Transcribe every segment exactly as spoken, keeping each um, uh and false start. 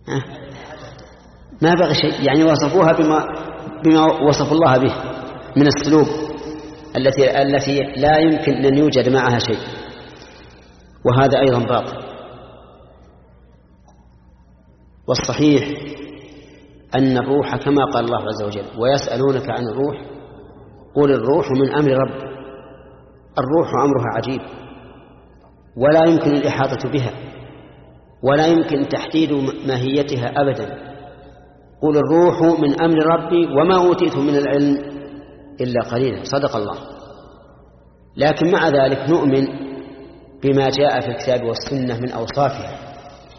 ما بغى شيء، يعني وصفوها بما, بما وصف الله به من السلوب التي التي لا يمكن أن يوجد معها شيء، وهذا أيضا باطل. والصحيح أن الروح كما قال الله عز وجل: ويسألونك عن الروح قل الروح من أمر رب. الروح أمرها عجيب ولا يمكن الإحاطة بها ولا يمكن تحديد ماهيتها أبدا. قل الروح من أمر ربي وما أوتيت من العلم إلا قليلا. صدق الله. لكن مع ذلك نؤمن بما جاء في الكتاب والسنة من أوصافها.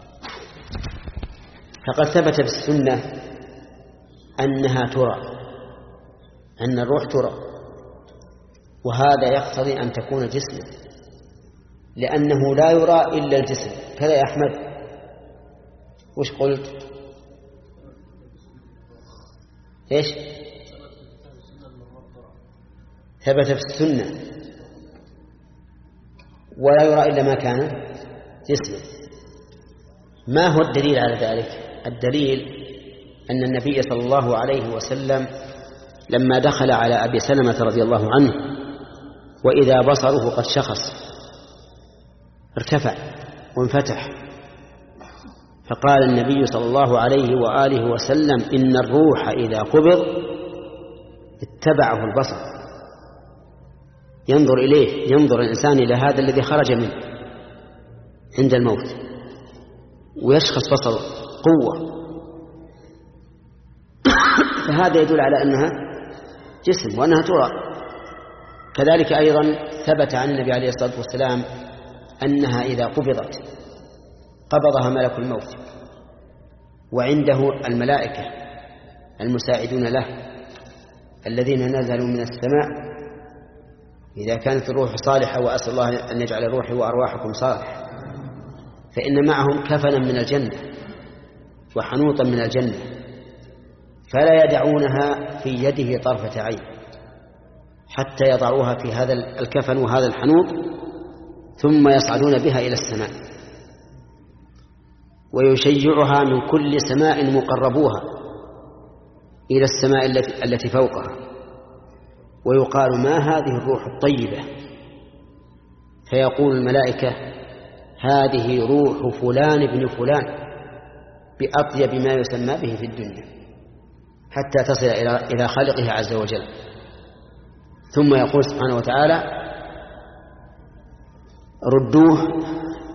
فقد ثبت في السنة أنها ترى، أن الروح ترى، وهذا يقتضي أن تكون جسما، لأنه لا يرى إلا الجسم. كذا يا أحمد، وش قلت؟ إيش؟ ثبت في السنة ولا يرى إلا ما كان جسما. ما هو الدليل على ذلك؟ الدليل أن النبي صلى الله عليه وسلم لما دخل على أبي سلمة رضي الله عنه وإذا بصره قد شخص ارتفع وانفتح، فقال النبي صلى الله عليه وآله وسلم: إن الروح إذا قبض اتبعه البصر. ينظر إليه، ينظر الإنسان إلى هذا الذي خرج منه عند الموت ويشخص بصره قوة، فهذا يدل على أنها جسم وأنها ترى. كذلك أيضا ثبت عن النبي عليه الصلاة والسلام أنها إذا قبضت قبضها ملك الموت، وعنده الملائكة المساعدون له الذين نزلوا من السماء إذا كانت الروح صالحة، وأسأل الله أن يجعل روحي وأرواحكم صالحة، فإن معهم كفنا من الجنة وحنوطا من الجنة، فلا يدعونها في يده طرفة عين حتى يضعوها في هذا الكفن وهذا الحنوط، ثم يصعدون بها إلى السماء، ويشيعها من كل سماء مقربوها إلى السماء التي فوقها، ويقال: ما هذه الروح الطيبة؟ فيقول الملائكة: هذه روح فلان ابن فلان بأطيب ما يسمى به في الدنيا، حتى تصل إلى خالقه عز وجل. ثم يقول سبحانه وتعالى: ردوه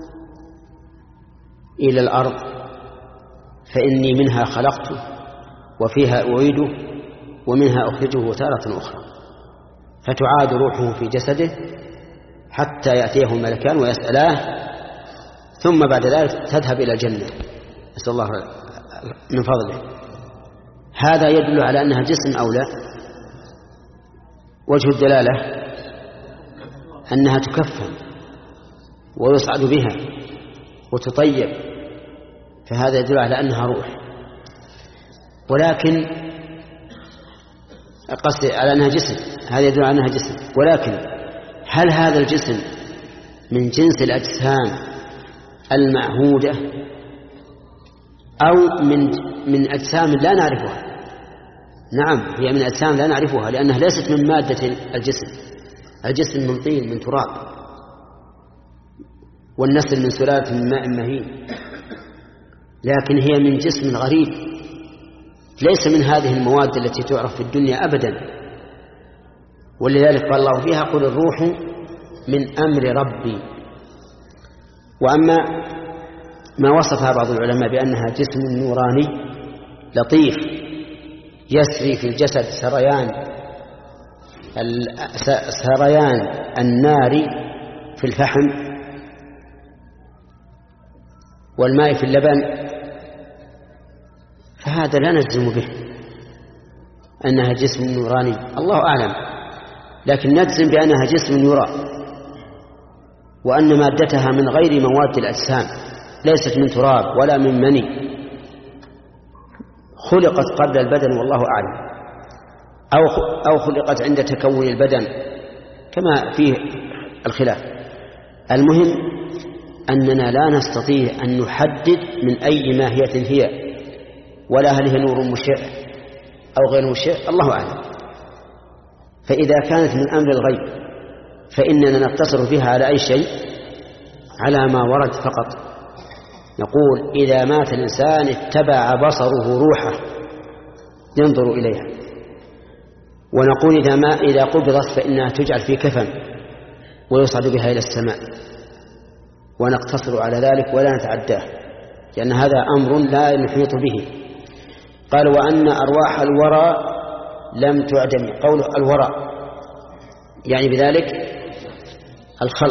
إلى الأرض فإني منها خلقته وفيها أعيده ومنها أخرجه تارة أخرى، فتعاد روحه في جسده حتى يأتيه الملكان ويسألاه، ثم بعد ذلك تذهب إلى الجنة، نسأل الله من فضله. هذا يدل على أنها جسم أو لا؟ وجه الدلالة أنها تكفن ويصعد بها وتطيب، فهذا يدل على أنها روح. ولكن قصد على أنها جسم، هذا يدل على أنها جسم. ولكن هل هذا الجسم من جنس الأجسام المعهودة أو من من أجسام لا نعرفها؟ نعم، هي من أجسام لا نعرفها، لأنها ليست من مادة الجسم. الجسم من طين، من تراب، والنسل من سلالة من ماء مهين، لكن هي من جسم غريب ليس من هذه المواد التي تعرف في الدنيا أبدا. ولذلك قال الله فيها: قل الروح من أمر ربي. وأما ما وصفها بعض العلماء بأنها جسم نوراني لطيف يسري في الجسد سريان سريان النار في الفحم والماء في اللبن، فهذا لا نجزم به أنها جسم نوراني، الله أعلم، لكن نجزم بأنها جسم يرى، وأن مادتها من غير مواد الأجسام، ليست من تراب ولا من مني، خلقت قبل البدن والله أعلم، أو أو خلقت عند تكون البدن كما فيه الخلاف. المهم أننا لا نستطيع أن نحدد من أي ماهية هي، ولا هل هي نور مشع أو غير مشع، الله أعلم. فإذا كانت من أمر الغيب فإننا نقتصر فيها على أي شيء؟ على ما ورد فقط. نقول إذا مات الإنسان اتبع بصره روحه ينظر إليها، ونقول إذا ما إذا قبضت فإنها تجعل في كفن ويصعد بها إلى السماء، ونقتصر على ذلك ولا نتعداه، لأن هذا أمر لا نحيط به. قال وأن أرواح الورى لم تعدم. قول الورى يعني بذلك الخلق،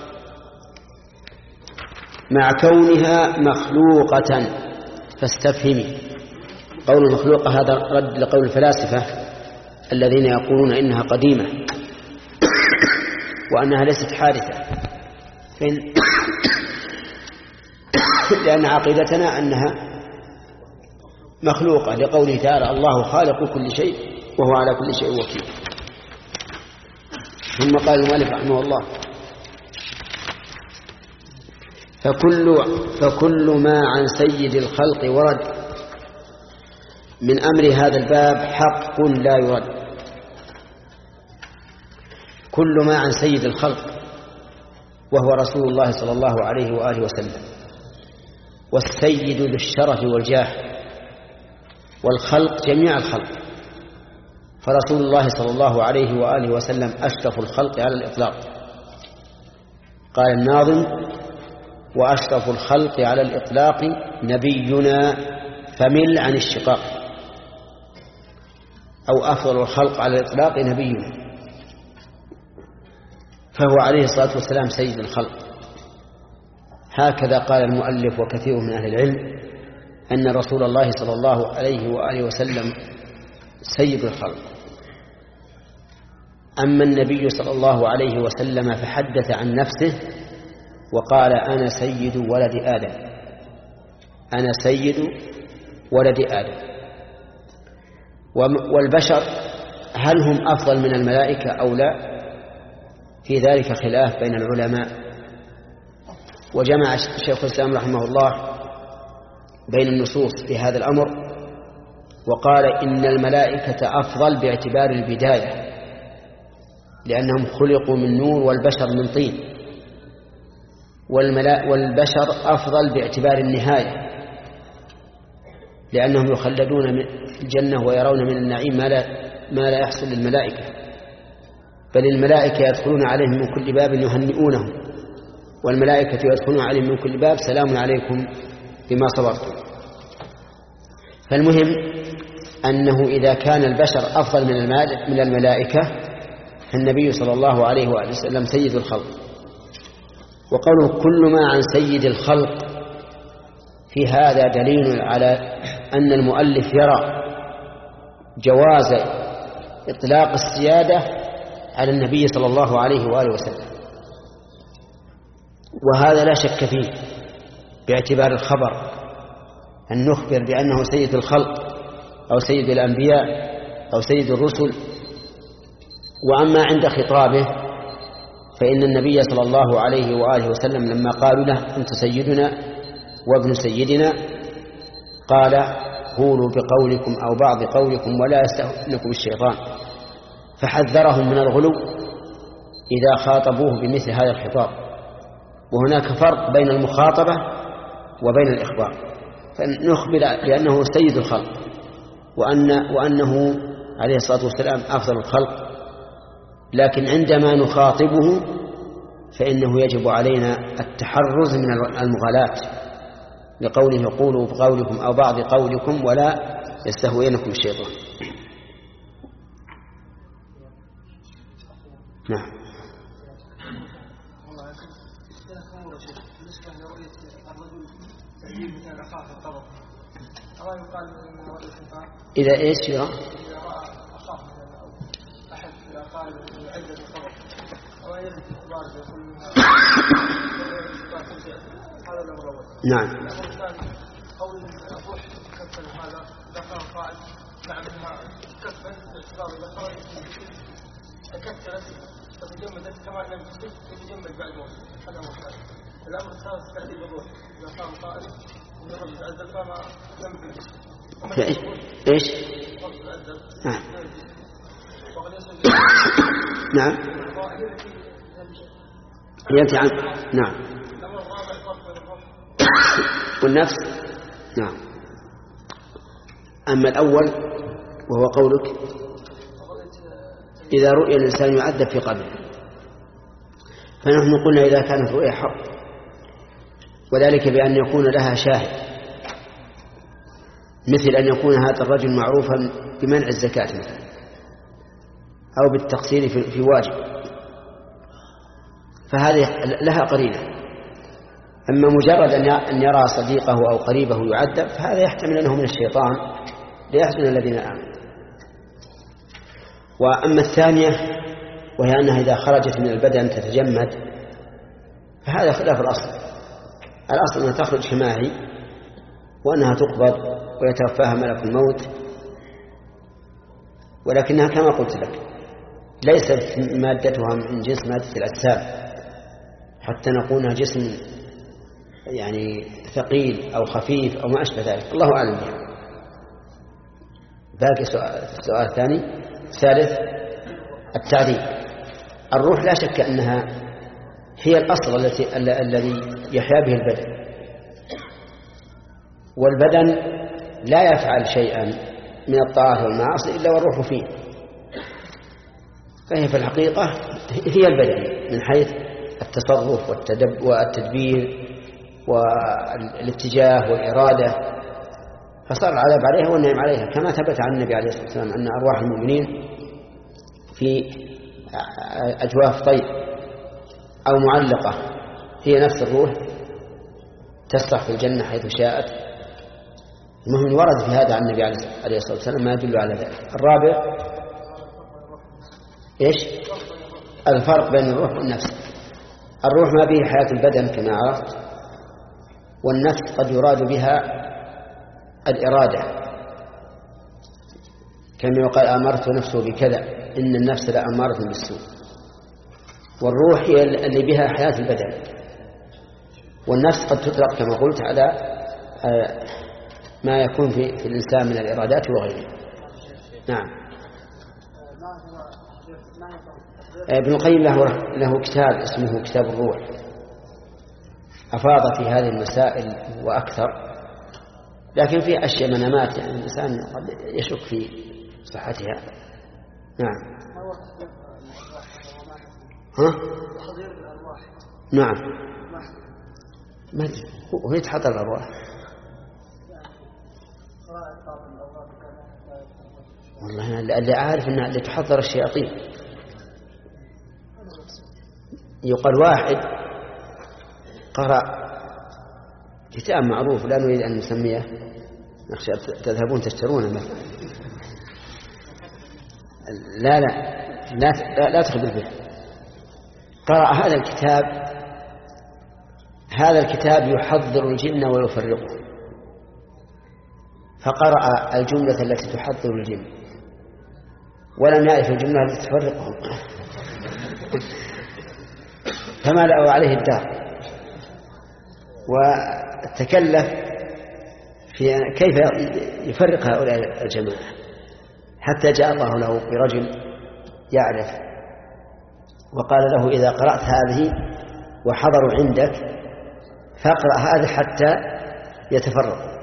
مع كونها مخلوقة فاستفهمي. قول المخلوقة هذا رد لقول الفلاسفة الذين يقولون إنها قديمة وأنها ليست حادثة، لأن عقيدتنا أنها مخلوقة، لقوله تعالى الله خالق كل شيء وهو على كل شيء وكيل. ثم قال المؤلف رحمه الله فكل, فكل ما عن سيد الخلق ورد من أمر هذا الباب حق لا يرد. كل ما عن سيد الخلق وهو رسول الله صلى الله عليه وآله وسلم، والسيد ذو الشرف والجاه، والخلق جميع الخلق، فرسول الله صلى الله عليه وآله وسلم أشرف الخلق على الإطلاق. قال الناظم وأشرف الخلق على الإطلاق نبينا فمل عن الشقاق، أو أفضل الخلق على الإطلاق نبينا، فهو عليه الصلاة والسلام سيد الخلق. هكذا قال المؤلف وكثير من أهل العلم أن رسول الله صلى الله عليه وآله وسلم سيد الخلق. أما النبي صلى الله عليه وسلم فحدث عن نفسه وقال أنا سيد ولد آدم، أنا سيد ولد آدم. والبشر هل هم أفضل من الملائكة أو لا؟ في ذلك خلاف بين العلماء. وجمع شيخ الإسلام رحمه الله بين النصوص في هذا الأمر، وقال إن الملائكة أفضل باعتبار البداية لأنهم خلقوا من نور والبشر من طين، والبشر أفضل باعتبار النهاية لأنهم يخلدون في الجنة ويرون من النعيم ما لا, ما لا يحصل للملائكة، بل الملائكة يدخلون عليهم من كل باب يهنئونهم، والملائكة يدخلون عليهم من كل باب سلام عليكم بما صبرتم. فالمهم أنه إذا كان البشر أفضل من الملائكة فالنبي صلى الله عليه وآله وسلم سيد الخلق. وقوله كل ما عن سيد الخلق في هذا دليل على أن المؤلف يرى جواز إطلاق السيادة على النبي صلى الله عليه وآله وسلم، وهذا لا شك فيه باعتبار الخبر أن نخبر بأنه سيد الخلق أو سيد الأنبياء أو سيد الرسل. وأما عند خطابه فإن النبي صلى الله عليه وآله وسلم لما قالوا له أنت سيدنا وابن سيدنا قال قولوا بقولكم أو بعض قولكم ولا يستهونكم الشيطان، فحذرهم من الغلو إذا خاطبوه بمثل هذا الخطاب. وهناك فرق بين المخاطبة وبين الإخبار، فنخبر بأنه سيد الخلق وأن وأنه عليه الصلاة والسلام أفضل الخلق، لكن عندما نخاطبه فإنه يجب علينا التحرز من المغالاة لقوله قولوا بقولكم أو بعض قولكم ولا يستهوينكم الشيطان. نعم. إذا إيش يرى؟ نعم. قول الروح كفل هذا ذكر قائد مع منها كفل باعتبار اذا خرجت تكتلت فتجمدت كما لم تجمد بعد موت، هذا هو الحال. الأمر الثالث تأديب الروح إذا قام قائل إن الرب يتعذب فما لم إيش؟ إيش؟ نعم. نعم. يأتي عن نعم. والنفس نعم. أما الأول وهو قولك إذا رؤي الإنسان يعذب في قبره، فنحن قلنا إذا كانت رؤيا حق، وذلك بأن يكون لها شاهد، مثل أن يكون هذا الرجل معروفا بمنع الزكاة مثلا أو بالتقصير في واجب، فهذه لها قرينة. أما مجرد أن يرى صديقه أو قريبه يعذب فهذا يحتمل أنه من الشيطان ليحزن الذين آمنوا. وأما الثانية وهي أنها إذا خرجت من البدن تتجمد، فهذا خلاف الأصل. الأصل أنها تخرج كماهي وأنها تقبض ويتوفاها ملك الموت، ولكنها كما قلت لك ليست مادتها من جنس مادة الأجسام حتى نقولها جسم يعني ثقيل أو خفيف أو ما أشبه ذلك، الله أعلم بها. باقي السؤال الثاني الثالث التعذيب. الروح لا شك أنها هي الأصل التي الذي يحيا به البدن، والبدن لا يفعل شيئا من الطاعات والمعاصي إلا والروح فيه، فهي في الحقيقة هي البدن من حيث التصرف والتدبير والاتجاه والإرادة، فصار العذاب عليها والنعم عليها، كما ثبت عن النبي عليه الصلاة والسلام أن أرواح المؤمنين في أجواف طير أو معلقة هي نفس الروح تسرح في الجنة حيث شاءت. المهم ورد في هذا عن النبي عليه الصلاة والسلام ما يدل على ذلك. الرابع إيش؟ الفرق بين الروح والنفس. الروح ما به حياة البدن كما عرفت، والنفس قد يراد بها الإرادة، كما يقال أمرت نفسه بكذا إن النفس لأمارة بالسوء. والروح هي اللي بها حياة البدن، والنفس قد تطلق كما قلت على ما يكون في, في الإنسان من الإرادات وغيره. نعم. ابن القيم له, له كتاب اسمه كتاب الروح، أفاض في هذه المسائل وأكثر، لكن في أشياء منامات يعني الإنسان قد يشك في صحتها. نعم. ها؟ نعم. ما أدري هو يتحضر الأرواح. والله اللي عارف أن اللي تحضر الشياطين. يقال واحد قرأ كتاب معروف لا نريد أن نسميه، نخشى تذهبون تشترونه مثلا. لا لا لا لا, لا تخبر به. قرأ هذا الكتاب هذا الكتاب يحضر الجن ويفرقه، فقرأ الجملة التي تحضر الجن ولم يعرف الجملة التي تفرقهم فملأوا عليه الدار، وتكلف في كيف يفرق هؤلاء الجماعة، حتى جاء الله له برجل يعرف وقال له إذا قرأت هذه وحضروا عندك فاقرأ هذا حتى يتفرق،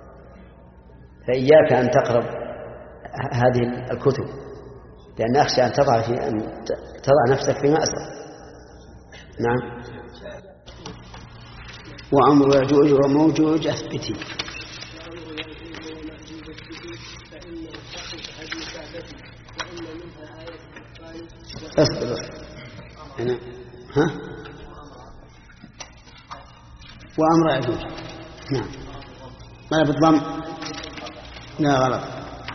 فإياك أن تقرب هذه الكتب، لأن أخشى أن تضع في أن تضع نفسك في مأسرة. نعم. وأمر يأجوج وموجوج أثبتي. أصبر أنا ها وأمر يأجوج. نعم. ما بالضم لا غلط،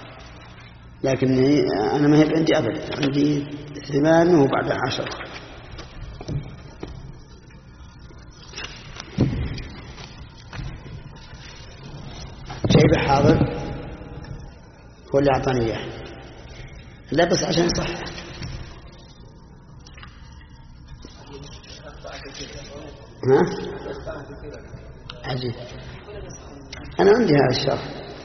لكني أنا ما هي عندي أبدا، عندي ثمان وبعد عشر. شيء حاضر هو اللي أعطاني إياه، لا بس عشان صح. ها عجيب. أنا عندي هذا الشرح.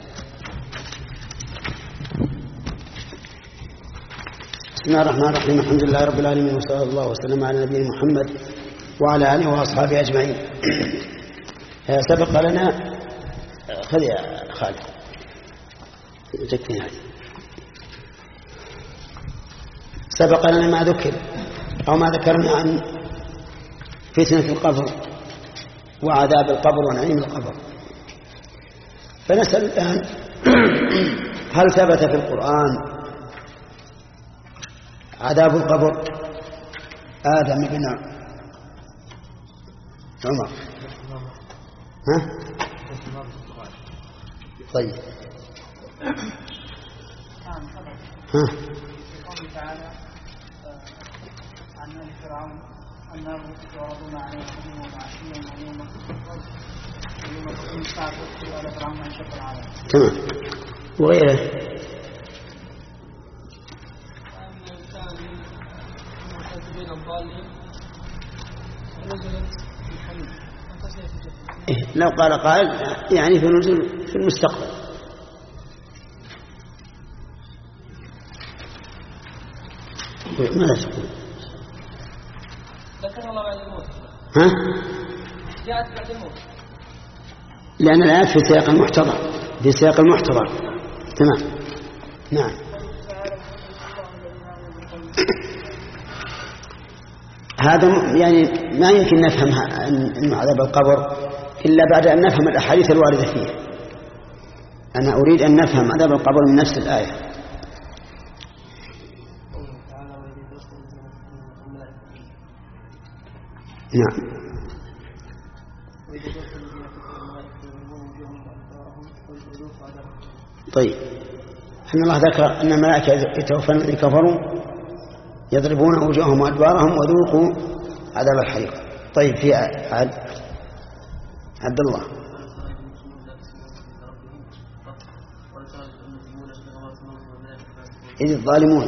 بسم الله الرحمن الرحيم. الحمد لله رب العالمين، وصلى الله وسلم على نبينا محمد وعلى آله وأصحابه أجمعين. سبق لنا، خذ يا خالد تكفي هذه. سبق لنا ما ذكر أو ما ذكرنا عن فتنة القبر وعذاب القبر ونعيم القبر. فنسأل الآن هل ثبت في القرآن عذاب القبر؟ آدم بن عمر. ها؟ طيب. ها؟ تعالى عن فرعون النار يعرضون عليها غدوا وعشيا ويوم ويوم الساعة تدخل على فرعون أشد العذاب. تمام. وغيره إيه لو قال قائل يعني في النزول في المستقبل. ماذا تقول؟ ذكر الله بعد الموت. ها؟ جاءت بعد الموت. لأن الآيات في سياق المحتضر، في سياق المحتضر. تمام. نعم. هذا يعني ما يمكن نفهم أن عذاب القبر إلا بعد أن نفهم الأحاديث الواردة فيه. أنا أريد أن نفهم عذاب القبر من نفس الآية. نعم. طيب، أن الله ذكر أن الملائكة يتوفون الذين كفروا يضربون وجوههم وأدبارهم وذوقوا عذاب الحريق. طيب، في عد عبد الله. إذ الظالمون.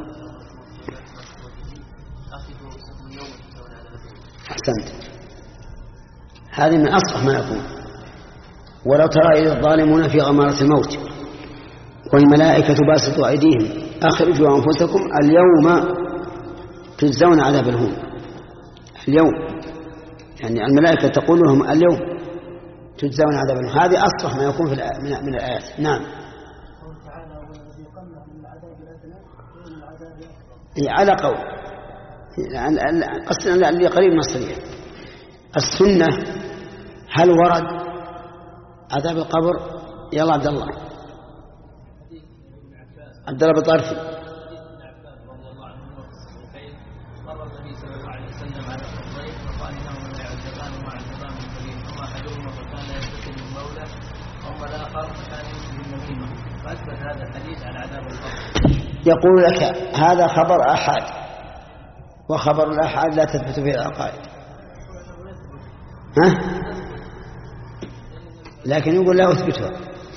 أحسنت، هذه من أصح ما يكون. ولو ترى إذ الظالمون في غمارة الموت والملائكة باسطوا أيديهم أخرجوا أنفسكم اليوم تجزون عذاب الهون. اليوم يعني الملائكة تقول لهم اليوم تجزون عذاب الهون. هذه أصح ما يكون في من الآيات. نعم. على قول قصدنا اللي قريب من الصريح. السنة هل ورد عذاب القبر؟ يلا عبد الله عبد الله بطرفي. يقول لك هذا خبر آحاد، وخبر الآحاد لا تثبت به العقائد. ها؟ لكن يقول لا أثبتها.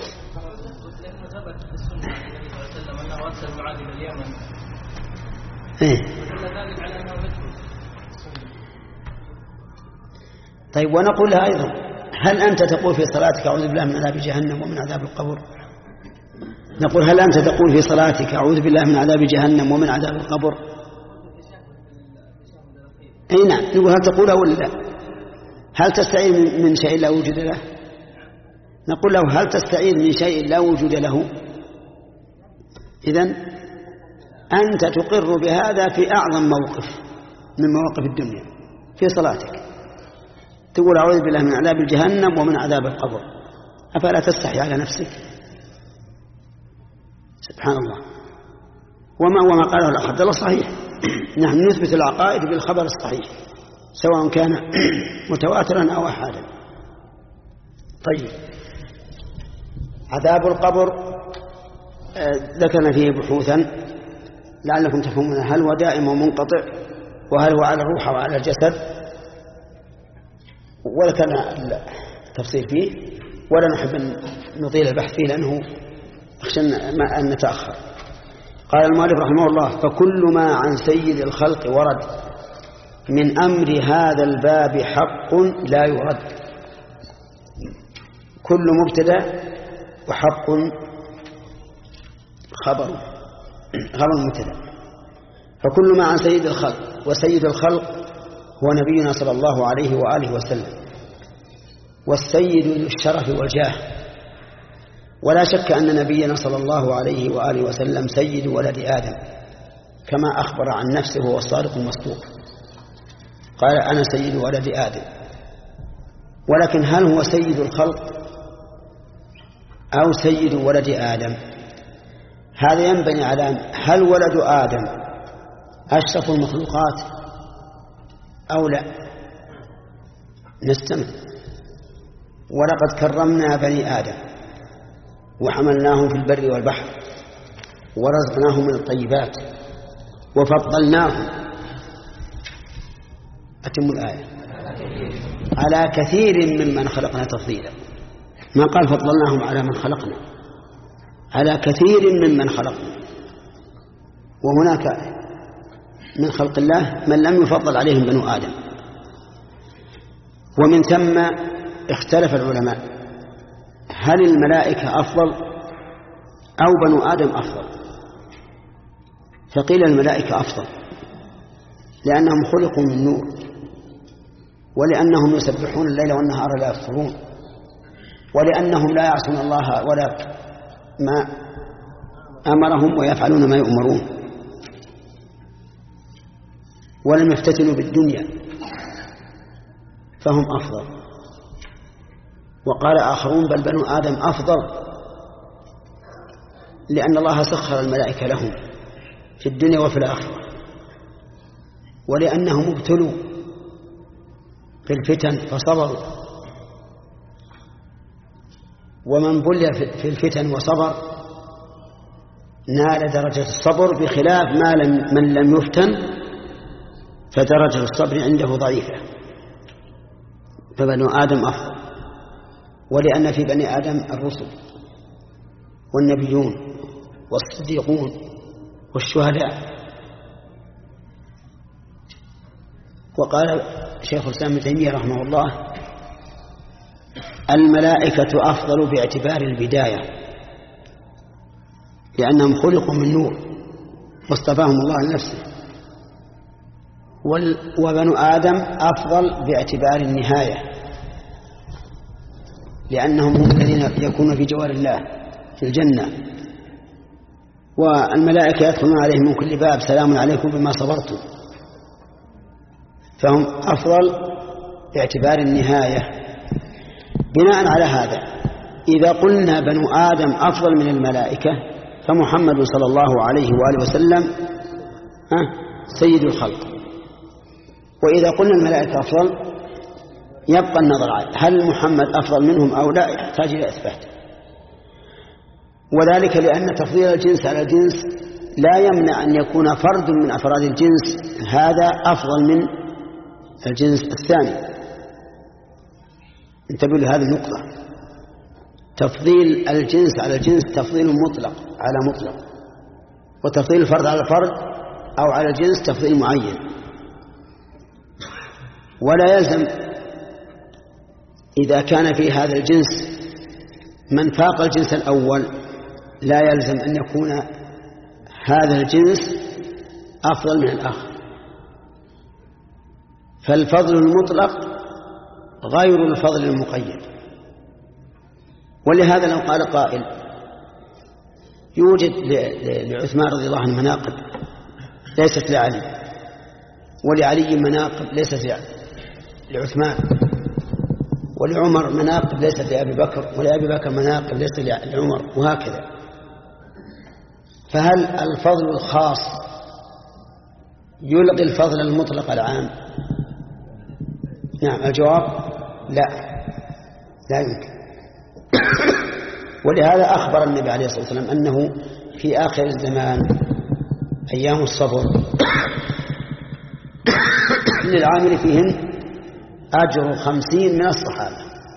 إيه؟ طيب، ونقول لها أيضا هل أنت تقول في صلاتك أعوذ بالله من عذاب جهنم ومن عذاب القبر؟ نقول هل أنت تقول في صلاتك أعوذ بالله من عذاب جهنم ومن عذاب القبر؟ أي نعم. نقول هل تقوله ولا لا؟ هل تستعيذ من شيء لا وجود له؟ نقول له هل تستعيذ من شيء لا وجود له؟ إذن أنت تقر بهذا في أعظم موقف من مواقف الدنيا في صلاتك، تقول أعوذ بالله من عذاب جهنم ومن عذاب القبر. أفلا تستحي على نفسك؟ سبحان الله. وما وما قاله الأخ عبد الله صحيح. نحن نثبت العقائد بالخبر الصحيح سواء كان متواترا أو أحادا. طيب، عذاب القبر ذكرنا فيه بحوثا لعلكم تفهمون. هل هو دائم ومنقطع، وهل هو على الروح وعلى الجسد؟ وذكرنا التفصيل فيه، ولا نحب أن نطيل البحث فيه لأنه أخشى أن نتأخر. قال المؤلف رحمه الله: فكل ما عن سيد الخلق ورد من أمر هذا الباب حق لا يرد. كل مبتدأ وحق خبر خبر مبتدأ. فكل ما عن سيد الخلق، وسيد الخلق هو نبينا صلى الله عليه وآله وسلم، والسيد للشرف والجاه. ولا شك أن نبينا صلى الله عليه وآله وسلم سيد ولد آدم، كما أخبر عن نفسه وهو الصادق المصدوق، قال أنا سيد ولد آدم. ولكن هل هو سيد الخلق أو سيد ولد آدم؟ هذا ينبني على هل ولد آدم أشرف المخلوقات أو لا؟ نستمع. ولقد كرمنا بني آدم وحملناهم في البر والبحر ورزقناهم من الطيبات وفضلناهم، أتم الآية، على كثير ممن خلقنا تفضيلا. ما قال فضلناهم على من خلقنا، على كثير ممن خلقنا. وهناك من خلق الله من لم يفضل عليهم بنو آدم. ومن ثم اختلف العلماء هل الملائكة أفضل أو بنو آدم أفضل؟ فقيل الملائكة أفضل لأنهم خلقوا من نور، ولأنهم يسبحون الليل والنهار لا يفترون، ولأنهم لا يعصون الله ولا ما أمرهم ويفعلون ما يؤمرون، ولم يفتتنوا بالدنيا، فهم أفضل. وقال آخرون بل بنو آدم أفضل لأن الله سخر الملائكة لهم في الدنيا وفي الآخرة، ولأنهم ابتلوا في الفتن فصبروا، ومن بلي في الفتن وصبر نال درجة الصبر، بخلاف ما لم من لم يفتن فدرجة الصبر عنده ضعيفة. فبنو آدم أفضل، ولأن في بني آدم الرسل والنبيون والصديقون والشهداء. وقال شيخ الإسلام ابن تيمية رحمه الله الملائكة أفضل باعتبار البداية، لأنهم خلقوا من نور واصطفاهم الله لنفسه، وبنو آدم أفضل باعتبار النهاية، لأنهم هم الذين يكونون في جوار الله في الجنة. والملائكة يدخلون عليهم من كل باب سلام عليكم بما صبرتم، فهم أفضل باعتبار النهاية. بناء على هذا إذا قلنا بنو آدم أفضل من الملائكة فمحمد صلى الله عليه وآله وسلم سيد الخلق. وإذا قلنا الملائكة أفضل يبقى النظر على هل محمد أفضل منهم أو لا، يحتاج إلى إثبات. وذلك لأن تفضيل الجنس على الجنس لا يمنع أن يكون فرد من أفراد الجنس هذا أفضل من الجنس الثاني. انتبهوا لهذه النقطة، تفضيل الجنس على الجنس تفضيل مطلق على مطلق، وتفضيل الفرد على الفرد أو على الجنس تفضيل معين. ولا يلزم إذا كان في هذا الجنس من فاق الجنس الأول لا يلزم أن يكون هذا الجنس أفضل من الآخر. فالفضل المطلق غير الفضل المقيد. ولهذا لو قال قائل يوجد لعثمان رضي الله عنه مناقب ليست لعلي، ولعلي مناقب ليست لعثمان، ولعمر مناقب ليست لأبي بكر، ولأبي بكر مناقب ليست لعمر، وهكذا. فهل الفضل الخاص يلغي الفضل المطلق العام؟ نعم، الجواب لا، لا يمكن. ولهذا أخبر النبي عليه الصلاة والسلام أنه في آخر الزمان أيام الصبر للعامل فيهن أجر خمسين من الصحابة.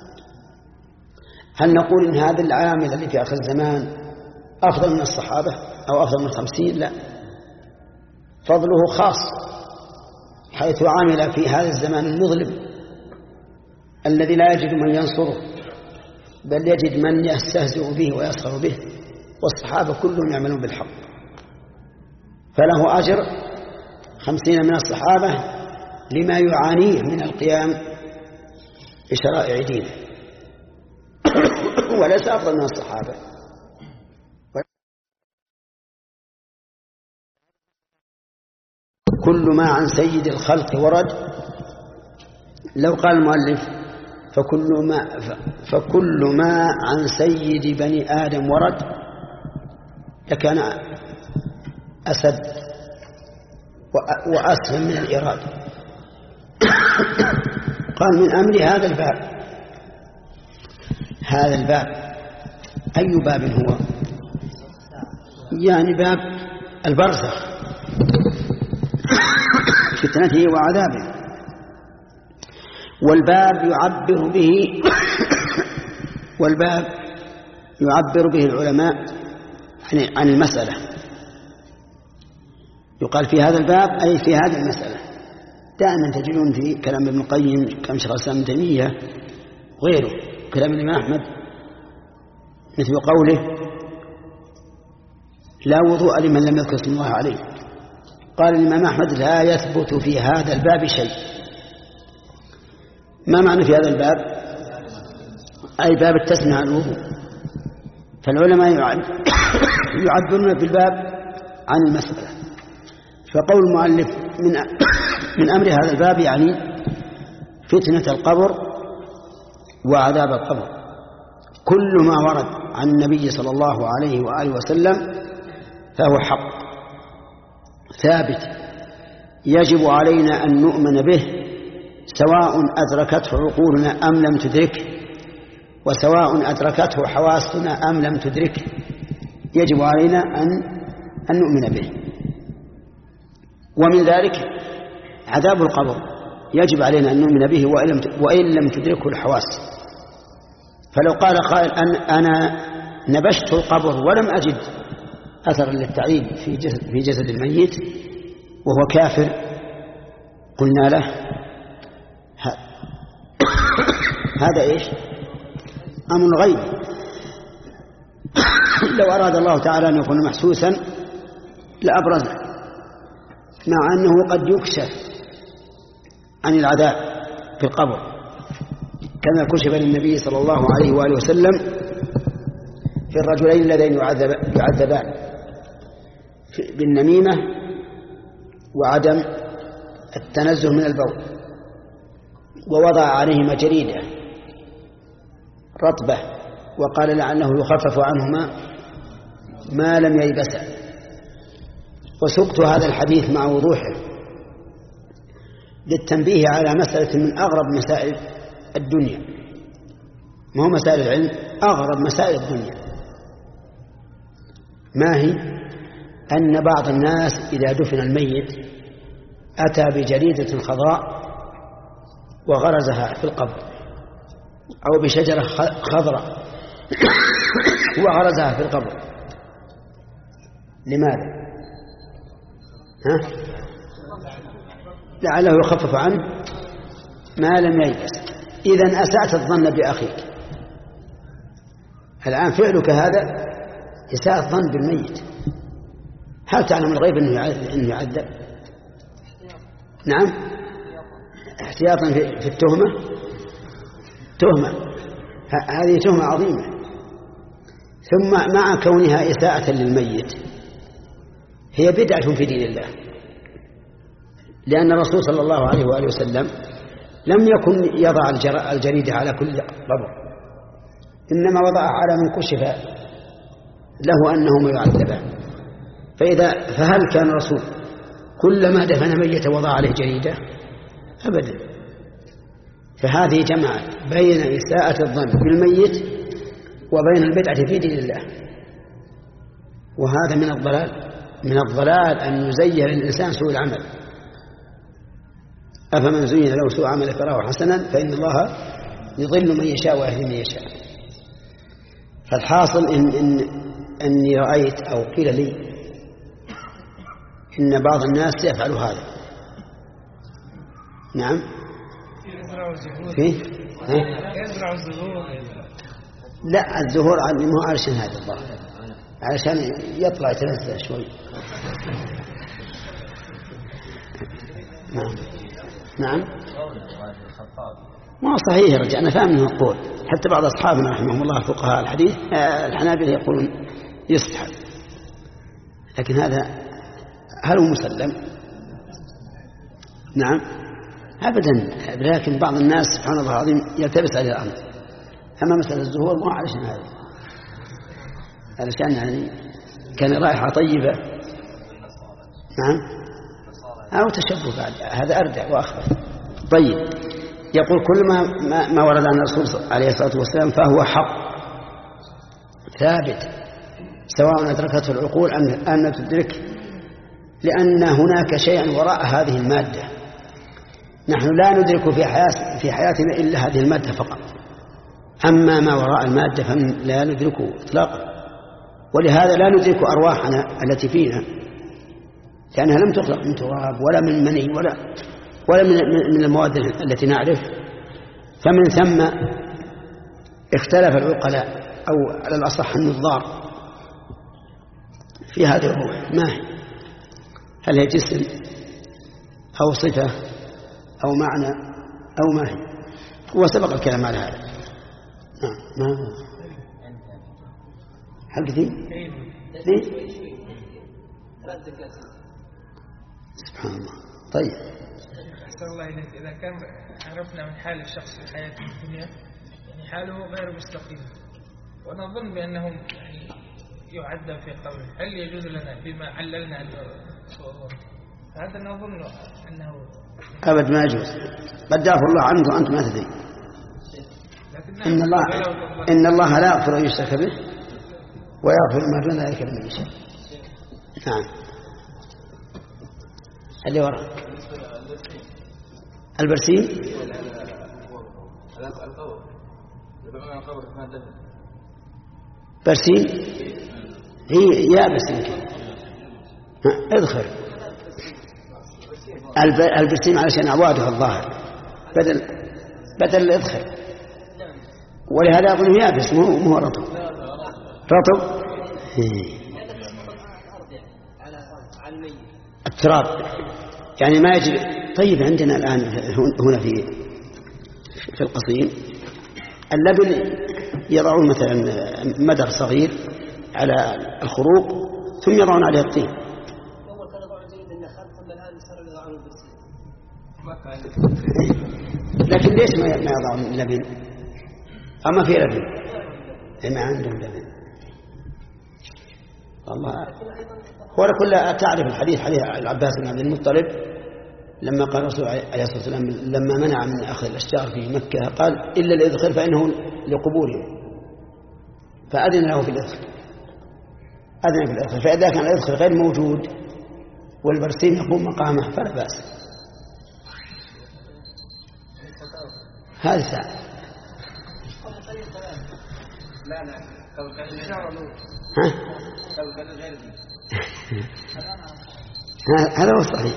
هل نقول إن هذا العامل الذي في آخر الزمان أفضل من الصحابة أو أفضل من الخمسين؟ لا، فضله خاص حيث عمل في هذا الزمان المظلم الذي لا يجد من ينصره بل يجد من يستهزئ به ويسخر به، والصحابة كلهم يعملون بالحق، فله أجر خمسين من الصحابة لما يعانيه من القيام بشرائع دينه، وليس أفضل من الصحابة. كل ما عن سيد الخلق ورد، لو قال المؤلف فكل ما, فكل ما عن سيد بني آدم ورد لكان أسد وأسهم من الإرادة. قال من أمر هذا الباب. هذا الباب أي باب هو؟ يعني باب البرزخ، فتنته وعذابه. والباب يعبر به والباب يعبر به العلماء عن المسألة، يقال في هذا الباب أي في هذه المسألة. دائما تجدون في كلام ابن القيم كلام شيخ الإسلام ابن تيمية غيره، كلام الإمام أحمد مثل قوله لا وضوء لمن لم يذكر اسم الله عليه. قال الإمام أحمد لا يثبت في هذا الباب شيء. ما معنى في هذا الباب؟ أي باب التسمية عن الوضوء. فالعلماء يعبرون في الباب عن المسألة. فقول المؤلف من من أمر هذا الباب يعني فتنة القبر وعذاب القبر. كل ما ورد عن النبي صلى الله عليه وآله وسلم فهو حق ثابت يجب علينا أن نؤمن به، سواء أدركته عقولنا أم لم تدركه، وسواء أدركته حواسنا أم لم تدركه، يجب علينا أن أن نؤمن به. ومن ذلك عذاب القبر يجب علينا أن نؤمن به وإن لم تدركه الحواس. فلو قال قائل أن أنا نبشت القبر ولم أجد أثرا للتعذيب في جسد, في جسد الميت وهو كافر، قلنا له هذا إيش؟ أمر غيب. لو أراد الله تعالى أن يكون محسوسا لأبرزه، مع أنه قد يكشف عن العذاب في القبر كما كشف للنبي صلى الله عليه وآله وسلم في الرجلين اللذين يعذب يعذبان بالنميمة وعدم التنزه من البول، ووضع عليهما جريدة رطبة وقال لعله يخفف عنهما ما لم ييبسا. وسقت هذا الحديث مع وضوحه للتنبيه على مسألة من أغرب مسائل الدنيا، ما هو مسائل العلم، أغرب مسائل الدنيا. ما هي؟ أن بعض الناس إذا دفن الميت أتى بجريدة خضراء وغرزها في القبر، أو بشجرة خضراء وغرزها في القبر. لماذا؟ ها؟ لعله يخفف عنه ما لم ييبس. إذن أسأت الظن بأخيك. الآن فعلك هذا إساءة الظن بالميت. هل تعلم الغيب أنه يعذب؟ نعم، احتياطا في التهمة. تهمة هذه تهمة عظيمة. ثم مع كونها إساءة للميت هي بدعة في دين الله، لأن الرسول صلى الله عليه وآله وسلم لم يكن يضع الجريدة على كل قبر، إنما وضعها على من كشف له أنهما يعذبان. فإذا فهل كان الرسول كلما دفن ميت وضع عليه جريدة؟ أبدا. فهذه جمعت بين إساءة الظن بالميت وبين البدعة في دين الله، وهذا من الضلال. من الضلال أن يزين الإنسان سوء العمل. أفمن زين له سوء عمل فراه حسنا فإن الله يضل من يشاء ويهدي من يشاء. فالحاصل إن, إن أني رأيت أو قيل لي إن بعض الناس يفعل هذا، نعم فيه يزرع الزهور. لا الزهور مو علشان هذا الظاهر، علشان يطلع يتنزل شوي. نعم نعم ما صحيح يا رجال، أنا فاهم أنه يقول، حتى بعض أصحابنا رحمهم الله فقهاء الحديث الحنابلة يقولون يستحب، لكن هذا هل هو مسلم؟ نعم أبدا، لكن بعض الناس سبحان الله العظيم يلتبس عليه الأمر. أما مسألة الزهور مو علشان هذا، علشان يعني كان رائحة طيبة. نعم أو تشبه بعد، هذا أردع وأخبر. طيب يقول كل ما, ما, ما ورد عن الرسول عليه الصلاة والسلام فهو حق ثابت سواء أدركته العقول أم تدرك، لأن هناك شيئا وراء هذه المادة نحن لا ندرك في, حياة في حياتنا إلا هذه المادة فقط، أما ما وراء المادة فلا ندركه إطلاقا. ولهذا لا ندرك أرواحنا التي فينا، لأنها لم تخلق من تراب ولا من مني ولا ولا من المواد التي نعرف. فمن ثم اختلف العقلاء أو على الأصح النظار في هذه الروح، ما هي؟ هل هي جسم أو صفة أو معنى أو ما هي؟ وسبق الكلام على هذا. نعم ما هل كثير؟ ليه؟ سبحان الله. طيب أحسن الله إليك، إذا كان عرفنا من حال الشخص في حياته الدنيا يعني حاله غير مستقيم، ونظن بأنه يعني يعد في قوله، هل يجوز لنا فيما عللنا أنه هذا نظن أنه أبد ما يجوز، قد يعفو الله عنك وأنت ما تدري. إن الله إن الله لا يغفر أن يشرك به ويغفر ما دون ذلك لمن يشاء. نعم اللي وراء البرسيم برسيم هي يابس يمكن ادخل البرسيم علشان أعواده الظاهر بدل بدل الادخل، ولهذا أظن يابس مو مو رطب رطب التراب يعني ما يجب. طيب عندنا الآن هنا في في القصيم اللبن يضعون مثلا مدر صغير على الخروق ثم يضعون عليه الطين. لكن ليش ما يضعون اللبن؟ أما في لبن ما عندهم لبن والله. هو كل تعرف الحديث حديث العباس بن عبد المطلب لما قال الرسول عليه الصلاة والسلام لما منع من أخذ الأشجار في مكة قال إلا الإذخر فإنه لقبورهم، فأذن له في الإذخر أذن في الإذخر فإذا كان الإذخر غير موجود والبرسيم يقوم مقامه فلا بأس. هذا ساعة لا لا ها هذا هو الصحيح.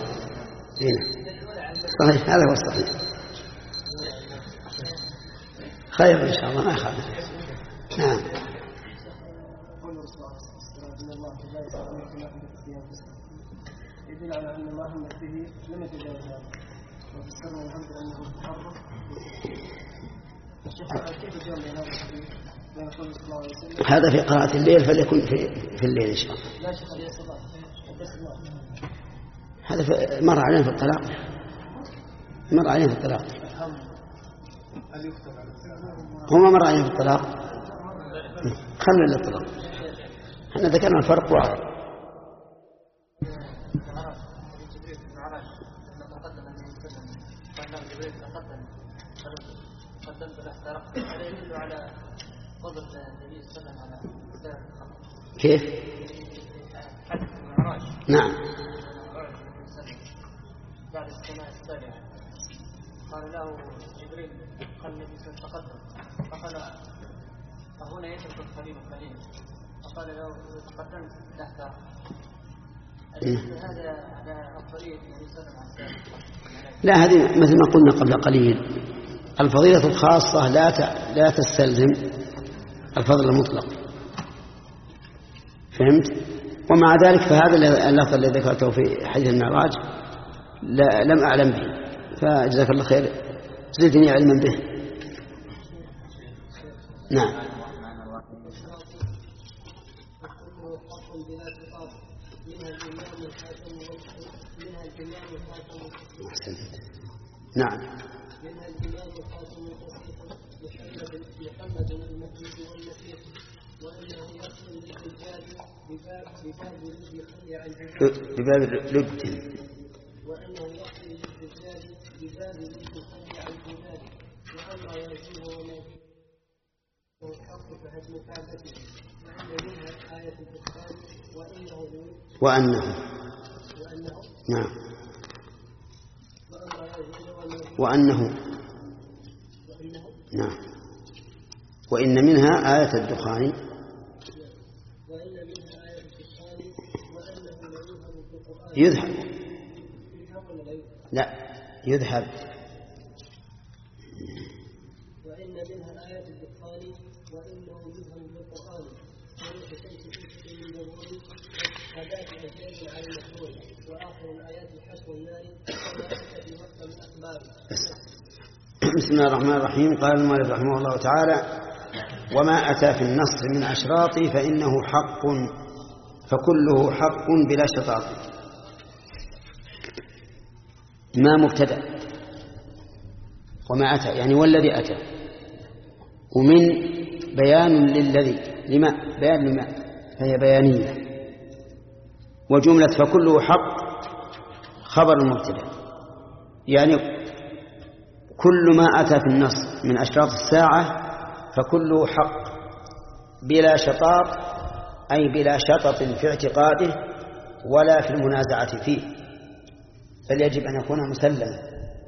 صحيح هذا هو الصحيح. خير إن شاء الله ما أخاف. نعم يدل على أن الله به لم يتجاوز هذا وفي السر والحمد أنه تحرك. هذا في قراءة الليل فليكن في في الليل إن شاء الله. هذا مر علينا في الطلاق، مر علينا في الطلاق. هما مر علينا في الطلاق، خلوا الطلاق. احنا ذكرنا الفرق واحد. كيف؟ نعم. بعد السماء السابعة قال له جبريل قال النبي تقدم فقال فهنا يترك الخليل الخليل فقال له تقدمت تحت لا، هذه مثل ما قلنا قبل قليل، الفضيلة الخاصة لا لا تستلزم الفضل المطلق، فهمت؟ ومع ذلك فهذا اللفظ الذي ذكرته في حديث المعراج لم أعلم به، فجزاك الله خير، زدني علما به. نعم. نعم. بباب لد وأنه يقضي للدجال بباب لد يصلي على الجبال وأما يزيد وما والحق فهدم كعبته وأن منها آية الدخان وإنه وأنه وأنه نعم وأنه نعم وإن منها آية الدخان يذهب لا يذهب وإن منها آية الدخان وإنه يذهب بالقرآن وليس شيء من ضروري هداك الأجيال على المسؤول وآخر الآيات حسب النار وما أتى في وقت من أخبار. بسم الله الرحمن الرحيم. قال المؤلف رحمه الله تعالى: وما أتى في النص من أشراط فإنه حق فكله حق بلا شطاط. ما مبتدأ، وما أتى يعني والذي أتى، ومن بيان للذي لما بيان لما فهي بيانية، وجملة فكله حق خبر المبتدأ، يعني كل ما أتى في النص من أشراط الساعة فكله حق بلا شطاط، أي بلا شطط في اعتقاده ولا في المنازعة فيه، بل يجب أن يكون مسلما.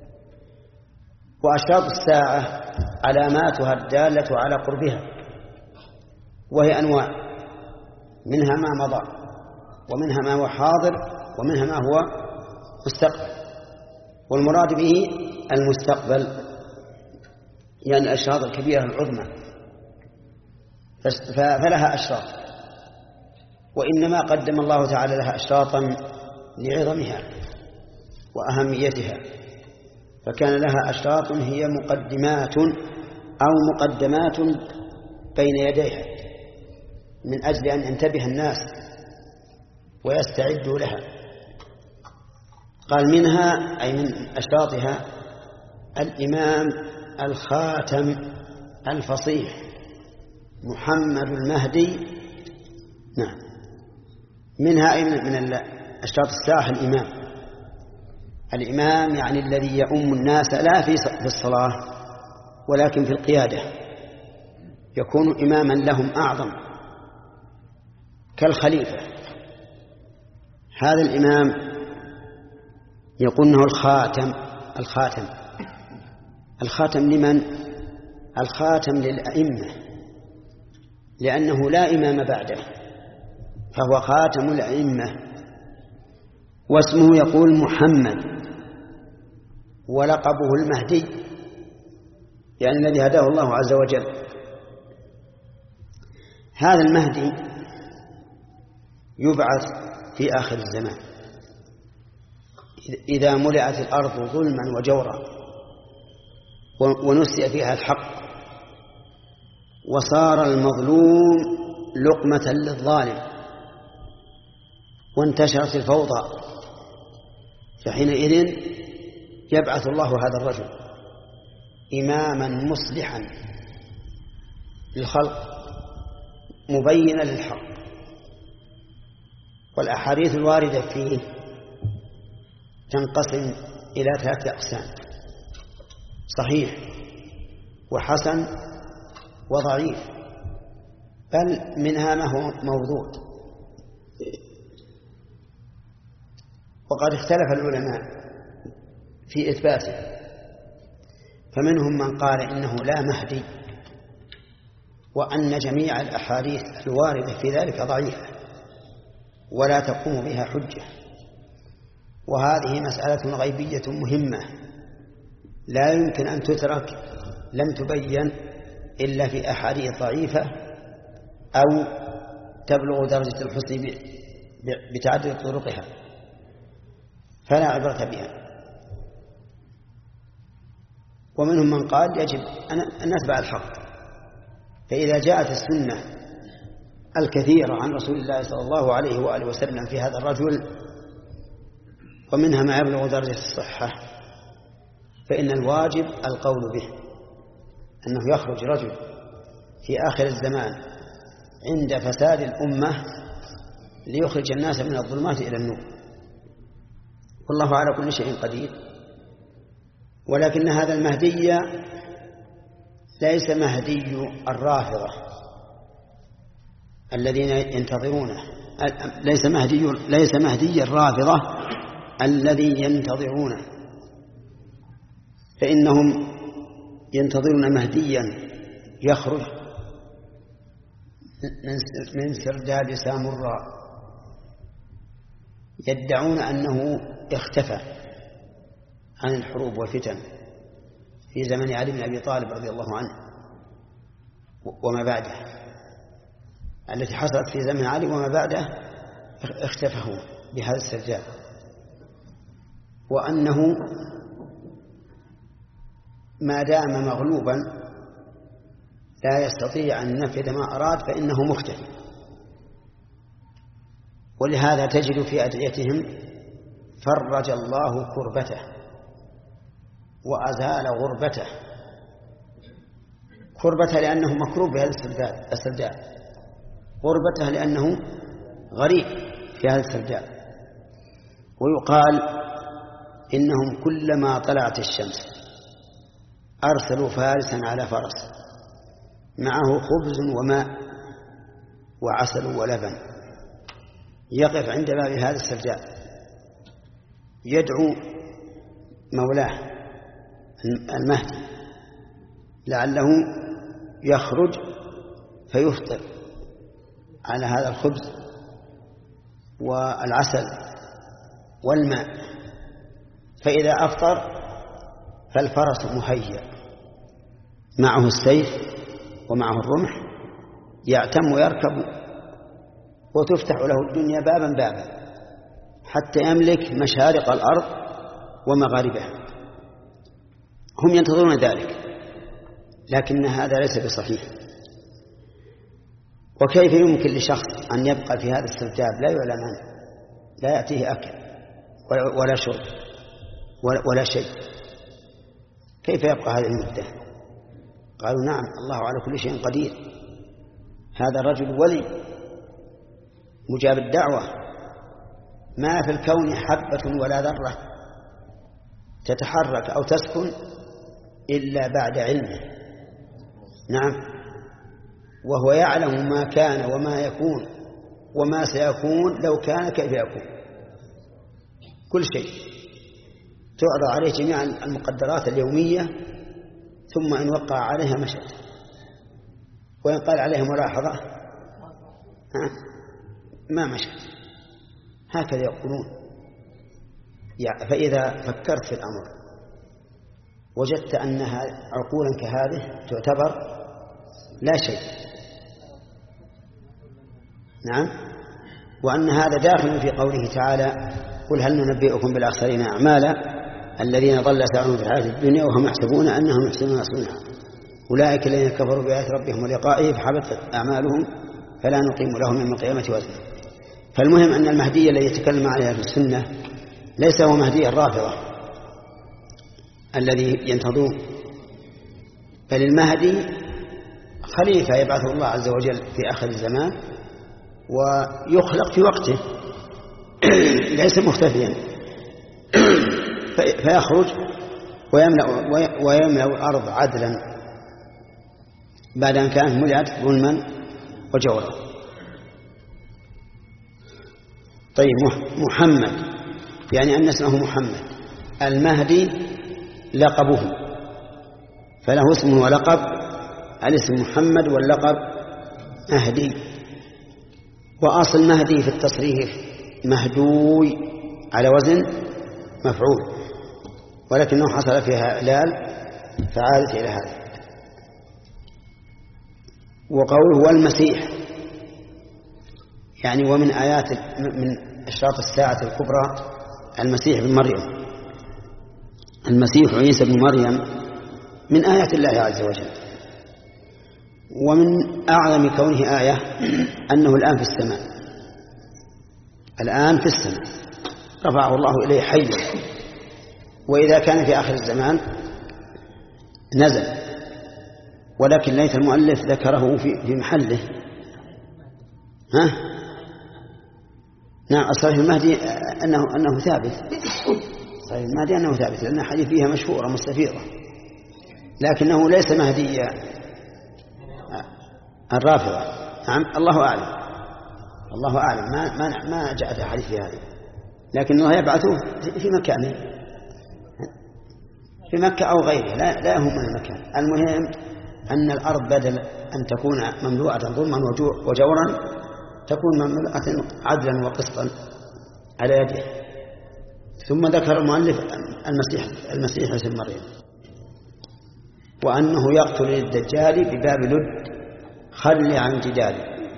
وأشراط الساعة علاماتها الدالة على قربها، وهي أنواع، منها ما مضى ومنها ما هو حاضر ومنها ما هو مستقبل، والمراد به المستقبل يعني الأشراط الكبيرة العظمى، فلها أشراط، وإنما قدم الله تعالى لها أشراطا لعظمها وأهميتها، فكان لها أشراط هي مقدمات أو مقدمات بين يديها من أجل أن ينتبه الناس ويستعدوا لها. قال منها أي من أشراطها الإمام الخاتم الفصيح محمد المهدي. نعم، منها أي من أشراط الساعة الإمام. الإمام يعني الذي يؤم الناس لا في الصلاة ولكن في القيادة، يكون إماما لهم أعظم كالخليفة. هذا الإمام يقول أنه الخاتم. الخاتم الخاتم لمن؟ الخاتم للأئمة، لأنه لا إمام بعده، فهو خاتم الأئمة. واسمه يقول محمد، ولقبه المهدي يعني الذي هداه الله عز وجل. هذا المهدي يبعث في آخر الزمان إذا ملئت الأرض ظلما وجورا ونسي فيها الحق وصار المظلوم لقمة للظالم وانتشرت الفوضى، فحينئذ يبعث الله هذا الرجل إماما مصلحا للخلق مبينا للحق. والأحاديث الواردة فيه تنقسم إلى ثلاثة أقسام: صحيح وحسن وضعيف، بل منها ما هو موضوع. وقد اختلف العلماء في إثباته، فمنهم من قال إنه لا مهدي، وأن جميع الأحاديث الواردة في ذلك ضعيفة، ولا تقوم بها حجة. وهذه مسألة غيبية مهمة لا يمكن أن تترك، لم تبين إلا في أحاديث ضعيفة أو تبلغ درجة الحسن بتعدد طرقها، فلا عبرة بها. ومنهم من قال يجب أن نتبع الحق. فإذا جاءت السنة الكثيرة عن رسول الله صلى الله عليه وآله وسلم في هذا الرجل، ومنها ما يبلغ درجة الصحة، فإن الواجب القول به، أنه يخرج رجل في آخر الزمان عند فساد الأمة ليخرج الناس من الظلمات إلى النور، والله على كل شيء قدير. ولكن هذا المهدي ليس مهدي الرافضة الذين ينتظرونه، ليس مهدي ليس مهدي الرافضة الذي ينتظرونه، فإنهم ينتظرون مهديا يخرج من سرداب سامراء، يدعون أنه اختفى عن الحروب والفتن في زمن علي بن أبي طالب رضي الله عنه وما بعده، التي حصلت في زمن علي وما بعده اختفى هو بهذا السرداب، وأنه ما دام مغلوبا لا يستطيع أن ينفذ ما أراد فإنه مختفي. ولهذا تجد في أدعيتهم فرج الله كربته وأزال غربته. كربته لأنه مكروب بهذا السرداب، غربته لأنه غريب في هذا السرداب. ويقال إنهم كلما طلعت الشمس أرسلوا فارسا على فرس معه خبز وماء وعسل ولبن، يقف عند باب هذا السرداب يدعو مولاه المهدي لعله يخرج فيفطر على هذا الخبز والعسل والماء. فإذا أفطر فالفرس مهيأ معه السيف ومعه الرمح، يعتم ويركب، وتفتح له الدنيا بابا بابا حتى يملك مشارق الأرض ومغاربها. هم ينتظرون ذلك، لكن هذا ليس بصحيح. وكيف يمكن لشخص أن يبقى في هذا السرداب لا يعلم عنه، لا يأتيه أكل ولا شرب ولا شيء؟ كيف يبقى هذه المدة؟ قالوا نعم، الله على كل شيء قدير. هذا الرجل ولي مجاب الدعوة، ما في الكون حبة ولا ذرة تتحرك أو تسكن إلا بعد علمه. نعم، وهو يعلم ما كان وما يكون وما سيكون لو كان كيف يكون. كل شيء تعرض عليه جميع المقدرات اليومية، ثم إن وقع عليها مشت، وإن قال عليها ملاحظة ما مشت. هكذا يقولون. فإذا فكرت في الأمر وجدت أنها عقولا كهذه تعتبر لا شيء. نعم، وأن هذا داخل في قوله تعالى: قل هل ننبئكم بالأخسرين أعمالا الذين ضل سعيهم في الحياة الدنيا وهم يحسبون أنهم يحسنون صنعا أولئك الذين كفروا بآيات ربهم ولقائه فحبطت أعمالهم فلا نقيم لهم يوم القيامة وزنا. فالمهم أن المهدي الذي يتكلم عليه في السنة ليس هو مهدي الرافضة الذي ينتظرون، بل المهدي خليفة يبعثه الله عز وجل في آخر الزمان ويخلق في وقته ليس مختفيا، فيخرج ويملأ, ويملأ الأرض عدلا بعد أن كانت ملئت ظلما وجورا. طيب، محمد يعني أن اسمه محمد. المهدي لقبه، فله اسم ولقب. الاسم محمد واللقب مهدي. وأصل مهدي في التصريف مهدوي على وزن مفعول، ولكنه حصل فيها إعلال فعادت إلى هذا. وقوله والمسيح يعني ومن آيات من أشراط الساعة الكبرى المسيح بن مريم. المسيح عيسى بن مريم من آيات الله عز وجل، ومن أعظم كونه آية أنه الآن في السماء، الآن في السماء رفعه الله إليه حيا، وإذا كان في آخر الزمان نزل، ولكن ليس المؤلف ذكره في في محله. ها نعم الصحيح المهدي أنه أنه ثابت، صحيح المهدي أنه ثابت لأن حديث فيها مشهورة مستفيضة، لكنه ليس مهدي الرافضة. نعم الله أعلم، الله أعلم ما ما ما جاءت الحديث في هذا، لكن الله يبعثه في مكانه في مكة أو غيره، لا لا يهم المكان. المهم أن الأرض بدل أن تكون مملوءة ظلما وجورا تكون مملوءة عدلا وقسطا على يده. ثم ذكر المؤلف المسيح المسيح ابن مريم، وأنه يقتل الدجال بباب لد خل عن جدال.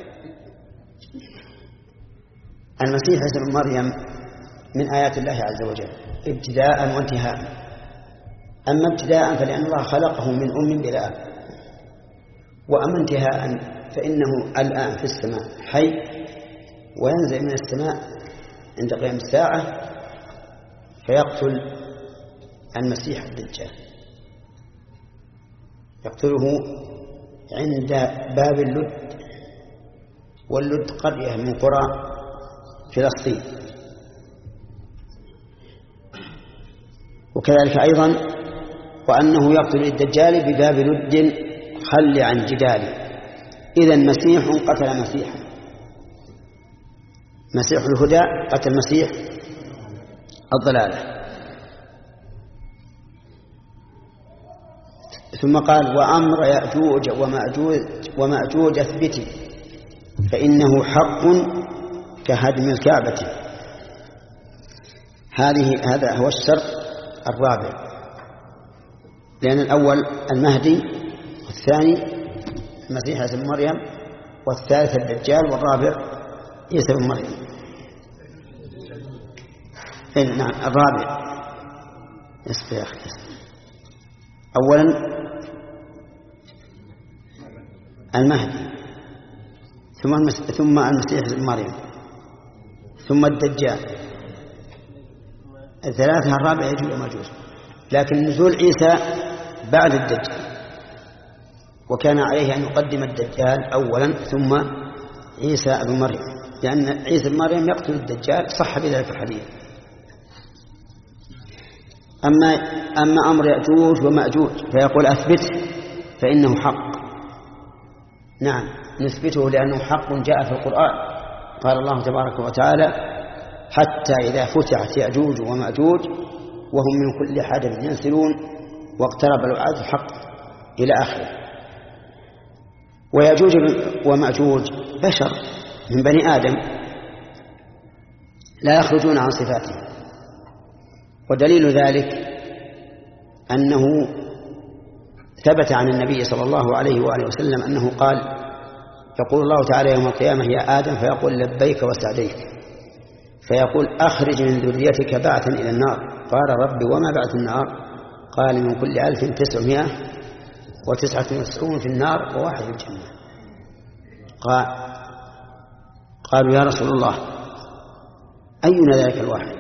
المسيح ابن مريم من آيات الله عز وجل ابتداء وانتهاء. أما ابتداء فلأن الله خلقه من أم بلا أب، وأما انتهاء فإنه الآن في السماء حي، وينزل من السماء عند قيام الساعة فيقتل المسيح الدجال، يقتله عند باب اللد، واللد قرية من قرى فلسطين. وكذلك أيضا وأنه يقتل الدجال بباب لد خل عن جدال. إذن مسيح قتل مسيحا، مسيح الهدى قتل مسيح الضلالة. ثم قال وأمر يأجوج ومأجوج, ومأجوج اثبتي فإنه حق كهدم الكعبة. هذه هذا هو الشرط الرابع، لأن الأول المهدي، والثاني المسيح عيسى بن مريم، والثالث الدجال، والرابع عيسى بن مريم. إيه نعم الرابع يا أخي. أولا المهدي، ثم ثم المسيح ابن مريم، ثم الدجال. الثلاثة الرابع يجوز وماجوز، لكن نزول عيسى بعد الدجال، وكان عليه أن يقدم الدجال أولا ثم عيسى ابن مريم، لأن عيسى ابن مريم يقتل الدجال، صح بذلك الحديث. أما أما أمر يأجوج ومأجوج فيقول أثبته فإنه حق. نعم نثبته لأنه حق جاء في القرآن. قال الله تبارك وتعالى حتى إذا فتحت يأجوج ومأجوج وهم من كل حدب ينسلون واقترب الوعد الحق إلى آخره. ويأجوج ومأجوج بشر من بني آدم لا يخرجون عن صفاته، ودليل ذلك أنه ثبت عن النبي صلى الله عليه وآله وسلم أنه قال يقول الله تعالى يوم القيامة يا آدم، فيقول لبيك وسعديك، فيقول أخرج من ذريتك بعثا إلى النار. قال ربي وما بعث النار؟ قال من كل ألف تسعمائة وتسعة وتسعون في النار وواحد في الجنة. قال قالوا يا رسول الله أينا ذلك الواحد؟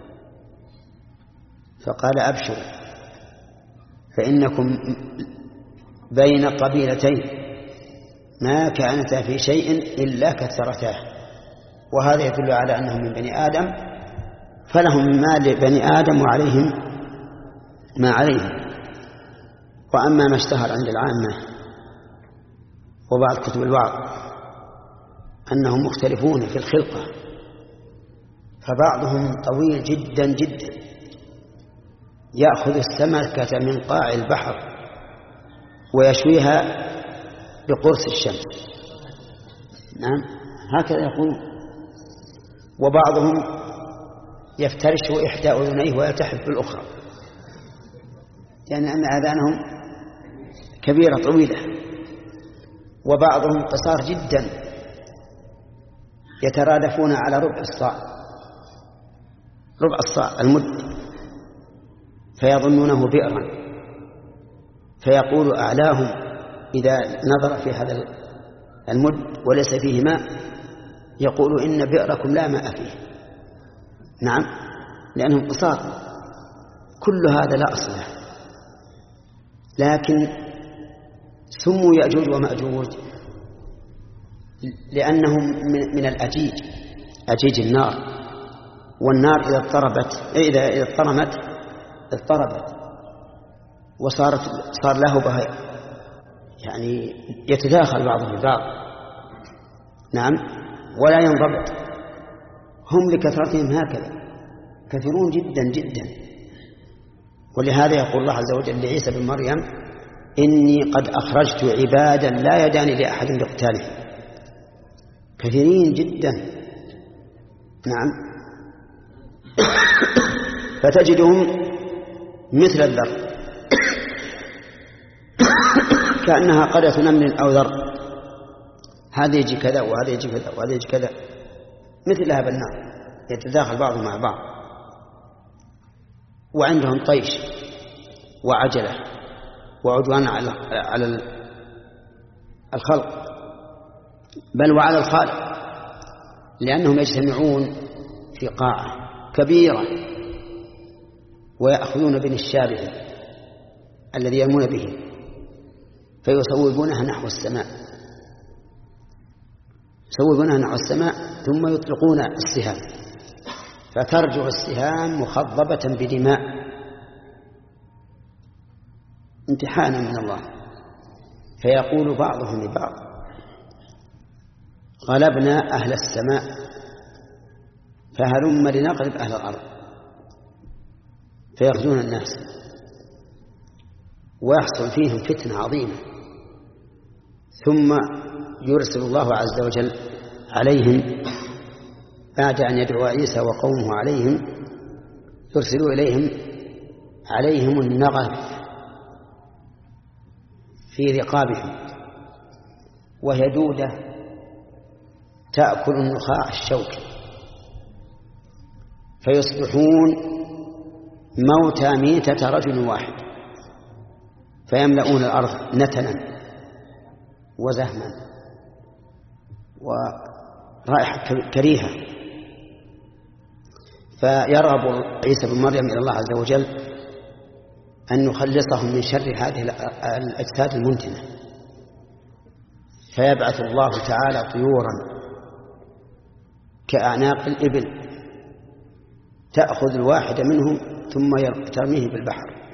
فقال أبشروا فإنكم بين قبيلتين ما كانتا في شيء إلا كثرتاه. وهذا يدل على أنهم من بني آدم، فلهم ما لبني آدم وعليهم ما عليهم. وأما ما اشتهر عند العامة وبعض كتب الوعظ أنهم مختلفون في الخلقة، فبعضهم طويل جدا جدا يأخذ السمكة من قاع البحر ويشويها بقرص الشمس. نعم هكذا يقولون. وبعضهم يفترش إحدى أذنيه ويلتحف بالأخرى، يعني أن آذانهم كبيرة طويلة. وبعضهم قصار جدا يترادفون على ربع الصاع، ربع الصاع المد، فيظنونه بئرا، فيقول أعلاهم إذا نظر في هذا المد وليس فيه ماء يقول إن بئركم لا ماء فيه. نعم، لأنهم قصار. كل هذا لا أصل له. لكن سموا يأجوج ومأجوج لأنهم من الأجيج، أجيج النار. والنار إذا اضطربت إذا إذا اضطرمت اضطربت وصارت صار له بها، يعني يتداخل بعضهم البعض. نعم، ولا ينضبط. هم لكثرتهم هكذا كثيرون جدا جدا. ولهذا يقول الله عز وجل لعيسى بن مريم إني قد أخرجت عبادا لا يدان لأحد بقتاله، كثيرين جدا. نعم. فتجدهم مثل الذر، كأنها قرية نمل أو ذر، هذا يجي كذا وهذا يجي كذا وهذا يجي كذا، مثل هذا النار يتداخل بعضهم مع بعض. وعندهم طيش وعجلة وعدوان على الخلق، بل وعلى الخالق، لأنهم يجتمعون في قاعة كبيرة ويأخذون بنشابه الذي يرمون به فيصوبونها نحو السماء، يصوبونها نحو السماء ثم يطلقون السهام فترجع السهام مخضبة بدماء، امتحانا من الله. فيقول بعضهم لبعض غلبنا أهل السماء فهلم لنغلب أهل الأرض، فيغزون الناس ويحصل فيهم فتنة عظيمة، ثم يرسل الله عز وجل عليهم بعد أن يدعو عيسى وقومه عليهم، يرسل إليهم عليهم النغف في رقابهم، وهي دودة تأكل النخاع الشوكي، فيصبحون موتى ميتة رجل واحد، فيملؤون الأرض نتنا وزهما ورائحة كريهة. فيرغب عيسى بن مريم إلى الله عز وجل أن يخلصهم من شر هذه الأجساد المنتنة، فيبعث الله تعالى طيورا كأعناق الإبل تأخذ الواحد منهم ثم ترميه بالبحر.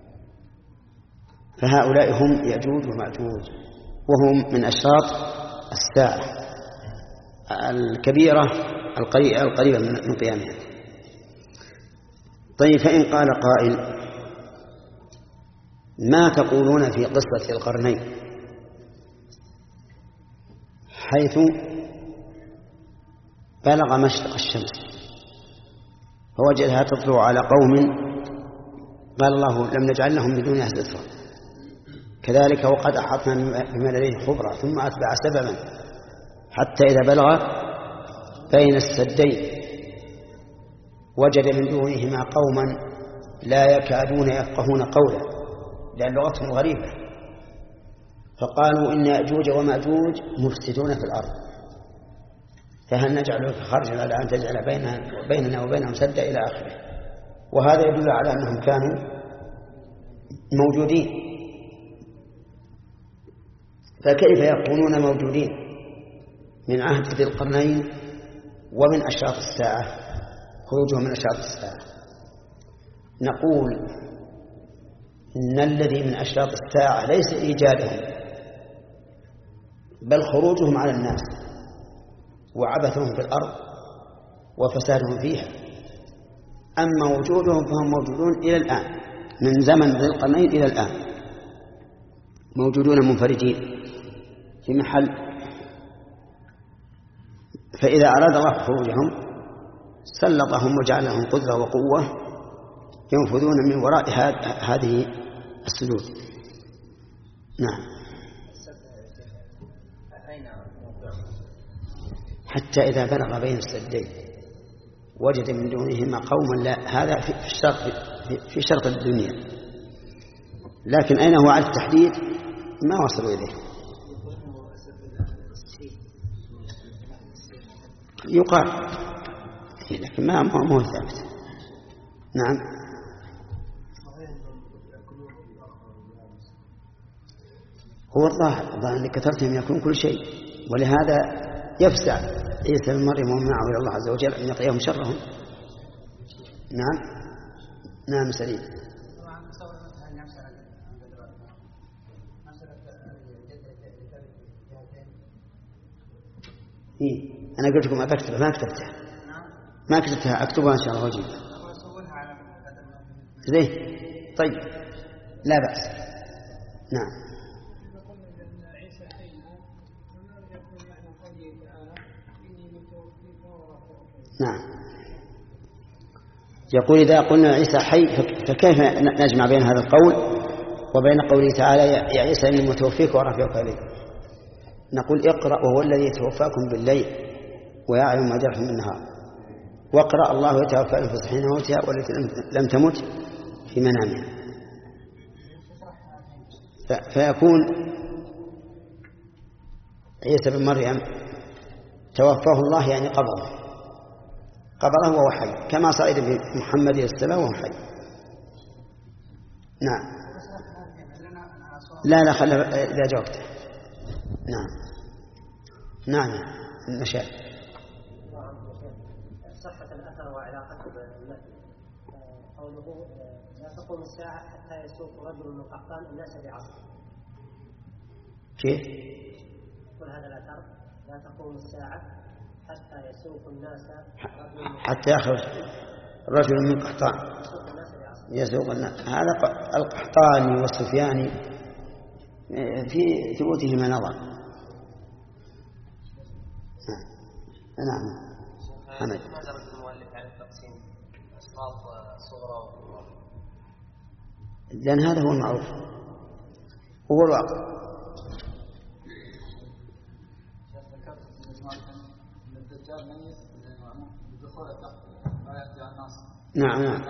فهؤلاء هم يأجوج ومأجوج، وهم من أشراط الساعة الكبيرة القريبة من قيامها. طيب، فإن قال قائل ما تقولون في قصة القرنين حيث بلغ مشرق الشمس فوجدها تطلع على قوم قال الله لم نجعل لهم من دونها سترا، كذلك وقد أحطنا بما لديه خبرا ثم أتبع سببا حتى إذا بلغ بين السدين وجد من دونهما قوما لا يكادون يفقهون قولا لأن لغتهم غريبة، فقالوا إن يأجوج ومأجوج مفسدون في الأرض فهل نجعل لك خرجا على أن تجعل بيننا وبينهم سدا إلى آخره. وهذا يدل على أنهم كانوا موجودين، فكيف يكونون موجودين من عهد ذي القرنين ومن أشراط الساعة، خروجهم من أشراط الساعة؟ نقول إن الذي من أشراط الساعة ليس إيجادهم بل خروجهم على الناس وعبثهم في الأرض وفسادهم فيها. أما وجودهم فهم موجودون إلى الآن، من زمن ذي القرنين إلى الآن موجودون منفردين في محل فإذا أراد الله خروجهم سلطهم وجعل لهم قدرة وقوة ينفذون من وراء هذه السدود. نعم. حتى إذا بلغ بين السدين وجد من دونهما قوما لا، هذا في الشرق في شرق الدنيا، لكن أين هو على التحديد ما وصلوا إليه. يقال لكن ما هو ثابت. نعم. هو الظاهر الظاهر أن كثرتهم يكون كل شيء، ولهذا يفزع عيسى بن مريم ومن معه إلى الله عز وجل أن يقيهم شرهم. نعم. نعم سليم. إيه؟ أنا قلت لكم ما بكتبها، ما كتبتها ما كتبتها أكتبها إن شاء الله وأجيب. زين طيب لا بأس. نعم. نعم. يقول إذا قلنا عيسى حي فكيف نجمع بين هذا القول وبين قوله تعالى يا عيسى إني متوفيك ورافعك إلي؟ نقول اقرأ وهو الذي يتوفاكم بالليل ويعلم ما جرحتم بالنهار، واقرأ الله يتوفى الأنفس حين موتها والتي لم تمت في منامها. فيكون عيسى بن مريم توفاه الله يعني قبضه قبضه وهو حي، كما صعد بمحمد إلى السماء وهو حي. نعم. لا لا خلى إذا جاوبته. نعم. نعم المشاهد. صحة الأثر وعلاقته بالنفي. قوله لا تقوم الساعة حتى يسوق رجل من قحطان الناس بعصره. كيف؟ يقول هذا الأثر لا تقوم الساعة حتى يسوق الناس حتى يخرج رجل من قحطان يسوق الناس. هذا القحطاني والسفياني في ثبوتهما نظر. نعم. حمد. لماذا رد المؤلف على التقسيم أشخاص صغرى وكبار؟ لأن هذا هو المعروف، هو الواقع. نعم نعم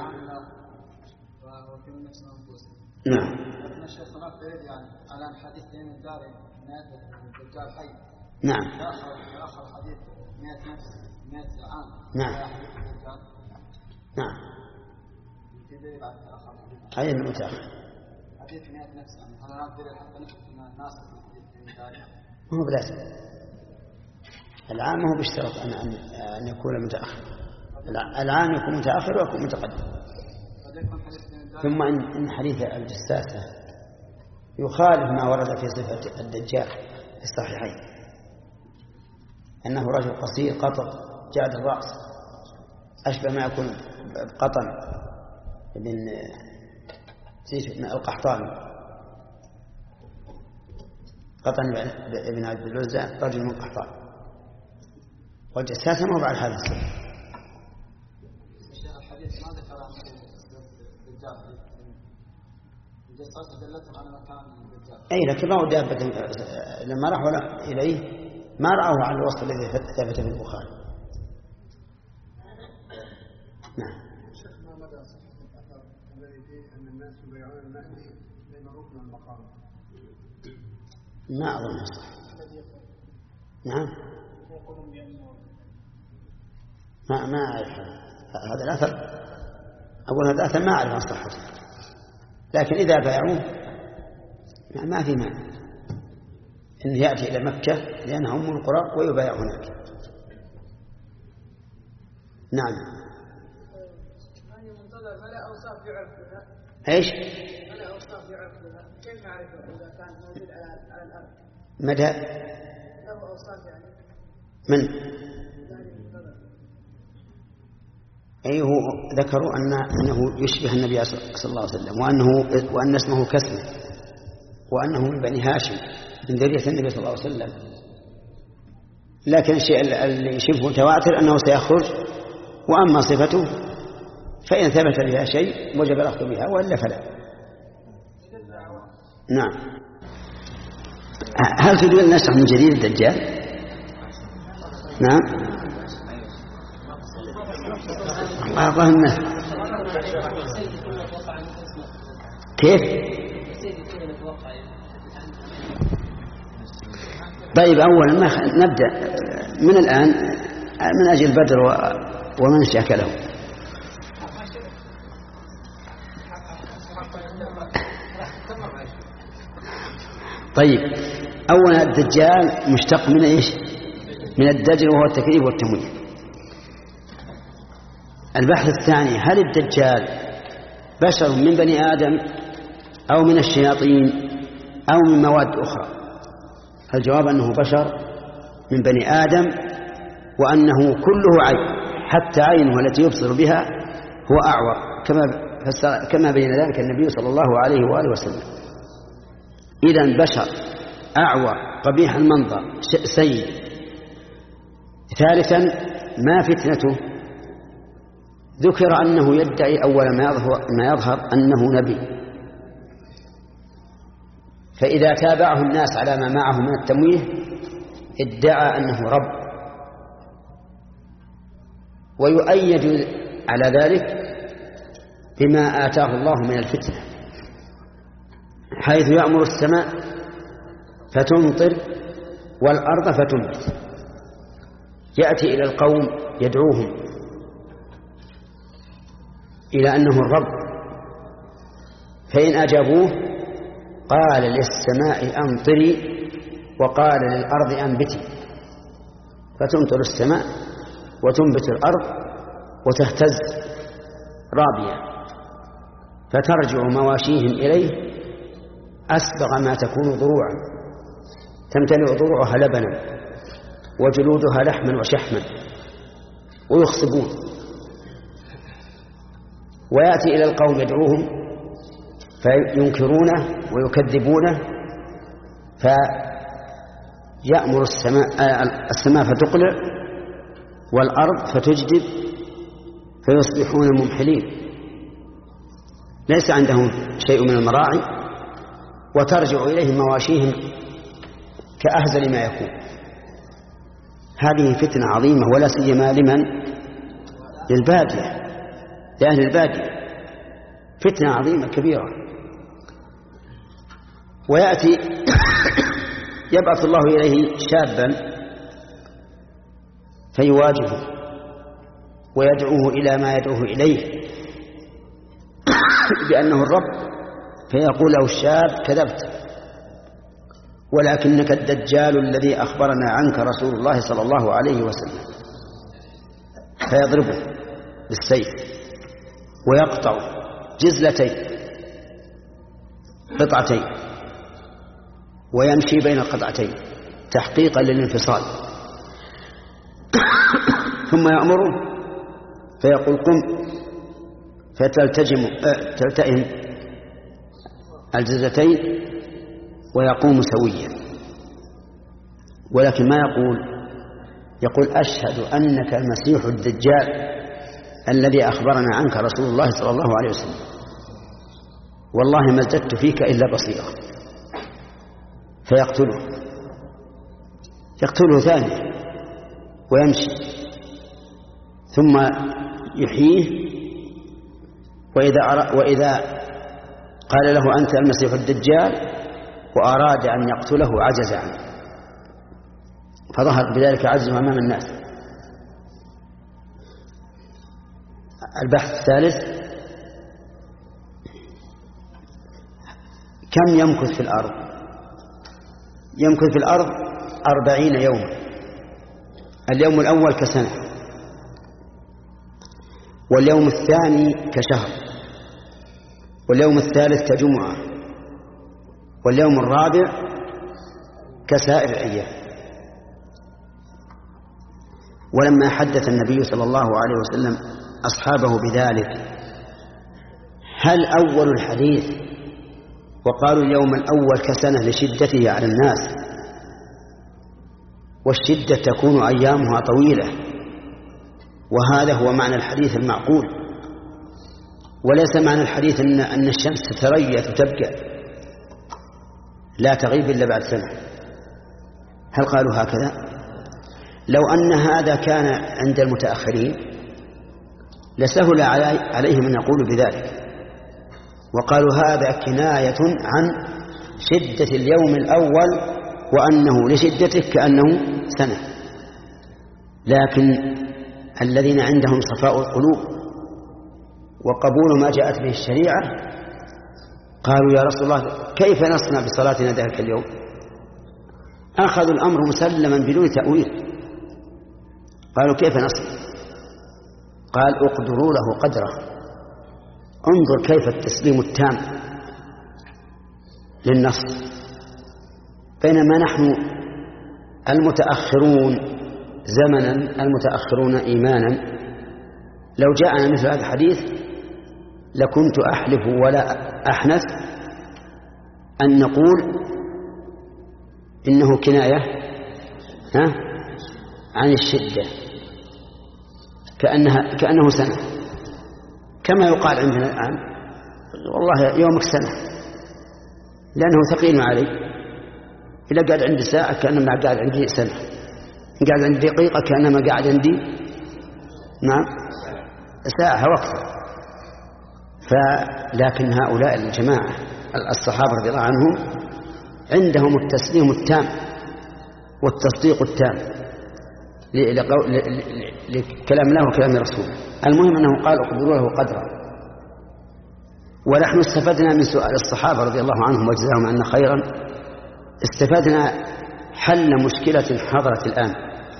نعم. لكن الشيخ هناك دليل يعني على الحديث بين الدار الدجال حي. نعم. آخر آخر حديث مئة نفس مئة عام. نعم. نعم. في دليل على آخر حديث. هذا المتأخر. حديث مئة نفس يعني هذا هناك دليل حتى نفس الناس في حديث بين الدار. ما هو بلازم. العام هو بيشترط أن أن يكون متأخر. العام يكون متأخر ويكون متقدم. ثم إن حديث الجساسة يخالف ما ورد في صفة الدجال في الصحيحين، أنه رجل قصير قطر جاد الرأس أشبه ما يكون قطن بن زيد بن القحطاني، قطن بن عبد العزى رجل من قحطان، والجساسة ما هو بعد هذا السنة. أي لكن ما هو دابة لما راحوا إليه ما رأوه على الوصف الذي ثبت في البخاري. نعم. شيخ ما مدى صحة الأثر الذي فيه أن الناس يبيعون المهدي بين الركن والمقام؟ ما أظن صح. نعم. ما ما أعرف هذا الأثر، أقول هذا الأثر ما أعرف عن صحته، لكن إذا بايعوه ما في مانع إن يأتي إلى مكة لأنها أم القرى ويبايع هناك. نعم. إيش؟ كيف نعرفه إذا كان موجود على الأرض؟ مدى؟ له أوصاف يعني. من؟ أيه ذكروا أن أنه يشبه النبي صلى الله عليه وسلم، وأنه وأن اسمه كسمه، وأنه من بني هاشم من ذرية النبي صلى الله عليه وسلم، لكن الشيء اللي شبه متواتر أنه سيخرج. وأما صفته فإن ثبت بها شيء وجب الأخذ بها وإلا فلا. نعم. هل تريد أن نشرح من جديد الدجال؟ نعم. اللهم كيف؟ طيب أولا ما نبدأ من الآن من أجل بدر ومن شاك له. طيب أولا الدجال مشتق من إيش؟ من الدجل وهو التكذيب والتمويه. البحث الثاني هل الدجال بشر من بني آدم أو من الشياطين أو من مواد أخرى؟ الجواب أنه بشر من بني آدم وأنه كله عين، حتى عينه التي يبصر بها هو أعور كما كما بين ذلك النبي صلى الله عليه وآله وسلم. إذن بشر أعور قبيح المنظر سيء. ثالثا ما فتنته؟ ذكر أنه يدعي أول ما يظهر, ما يظهر أنه نبي، فإذا تابعه الناس على ما معه من التمويه ادعى أنه رب، ويؤيد على ذلك بما آتاه الله من الفتنة، حيث يأمر السماء فتمطر والأرض فتنبت. يأتي إلى القوم يدعوهم إلى أنه الرب، فإن أجابوه قال للسماء أمطري وقال للأرض أنبتي، فتمطر السماء وتنبت الأرض وتهتز رابية، فترجع مواشيهم إليه أسبغ ما تكون ضروعا، تمتلئ ضروعها لبنا وجلودها لحما وشحما، ويخصبون. ويأتي إلى القوم يدعوهم فينكرونه ويكذبونه، فيأمر السماء, السماء فتقلع والأرض فتجدب فيصبحون ممحلين، ليس عندهم شيء من المراعي، وترجع إليهم مواشيهم كأهزل ما يكون. هذه فتنة عظيمة، ولا سيما لمن؟ للبادية، لأهل البادية، فتنة عظيمة كبيرة. ويأتي يبعث الله إليه شابا فيواجهه ويدعوه إلى ما يدعوه إليه بأنه الرب، فيقول له الشاب كذبت، ولكنك الدجال الذي أخبرنا عنك رسول الله صلى الله عليه وسلم. فيضربه بالسيف ويقطع جزلتين قطعتين ويمشي بين القطعتين تحقيقا للانفصال، ثم يأمره فيقول قم، فتلتجم تلتئم الجزلتين ويقوم سويا. ولكن ما يقول؟ يقول أشهد أنك المسيح الدجال الذي أخبرنا عنك رسول الله صلى الله عليه وسلم، والله ما ازددت فيك إلا بصيرا. فيقتله يقتله ثانيا ويمشي، ثم يحييه، وإذا, وإذا قال له أنت المسيح الدجال وأراد أن يقتله عجز عنه، فظهر بذلك عجزه أمام الناس. البحث الثالث كم يمكث في الأرض؟ يمكث في الأرض أربعين يوما، اليوم الأول كسنة، واليوم الثاني كشهر، واليوم الثالث كجمعة، واليوم الرابع كسائر الأيام. ولما حدث النبي صلى الله عليه وسلم أصحابه بذلك، هل أول الحديث وقالوا اليوم الأول كسنة لشدته على الناس، والشدة تكون أيامها طويلة، وهذا هو معنى الحديث المعقول، وليس معنى الحديث أن أن الشمس تتريث وتبقى لا تغيب إلا بعد سنة. هل قالوا هكذا؟ لو أن هذا كان عند المتأخرين لسهل عليهم أن يقولوا بذلك، وقالوا هذا كناية عن شدة اليوم الأول وأنه لشدته كأنه سنة. لكن الذين عندهم صفاء القلوب وقبول ما جاءت به الشريعة قالوا يا رسول الله كيف نصنع بصلاتنا ذلك اليوم؟ أخذوا الأمر مسلما بدون تأويل. قالوا كيف نصنع؟ قال اقدروا له قدره. انظر كيف التسليم التام للنص، بينما نحن المتأخرون زمنا المتأخرون إيمانا لو جاءنا مثل هذا الحديث لكنت أحلف ولا أحنث أن نقول إنه كناية ها عن الشدة كأنها كأنه سنة، كما يقال عندنا الآن والله يومك سنة، لأنه ثقيل علي. إذا قاعد عندي ساعة كأنما قاعد عندي سنة، إن قاعد عندي دقيقة كأنما قاعد عندي نعم ساعة وقت. فلكن هؤلاء الجماعة الصحابة رضي الله عنهم عندهم التسليم التام والتصديق التام لكلام الله وكلام رسوله. المهم أنه قال اقدروا له قدرا. ونحن استفدنا من سؤال الصحابة رضي الله عنهم وجزاهم عنا خيرا، استفدنا حل مشكلة حضرت الآن،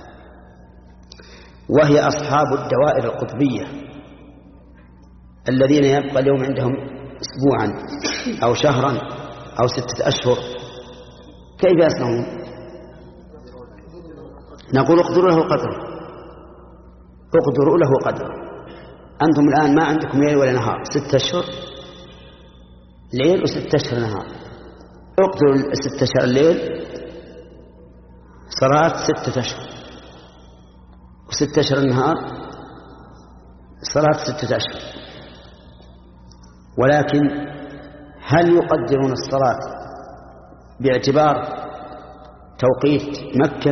وهي أصحاب الدوائر القطبية الذين يبقى اليوم عندهم أسبوعا أو شهرا أو ستة أشهر، كيف يصنعون؟ نقول اقدروا له قدره، اقدروا له قدره. أنتم الآن ما عندكم ليل ولا نهار، ستة أشهر ليل وستة أشهر نهار، اقدروا ستة أشهر الليل صلاة ستة أشهر، وستة أشهر النهار صلاة ستة أشهر. ولكن هل يقدرون الصلاة باعتبار توقيت مكة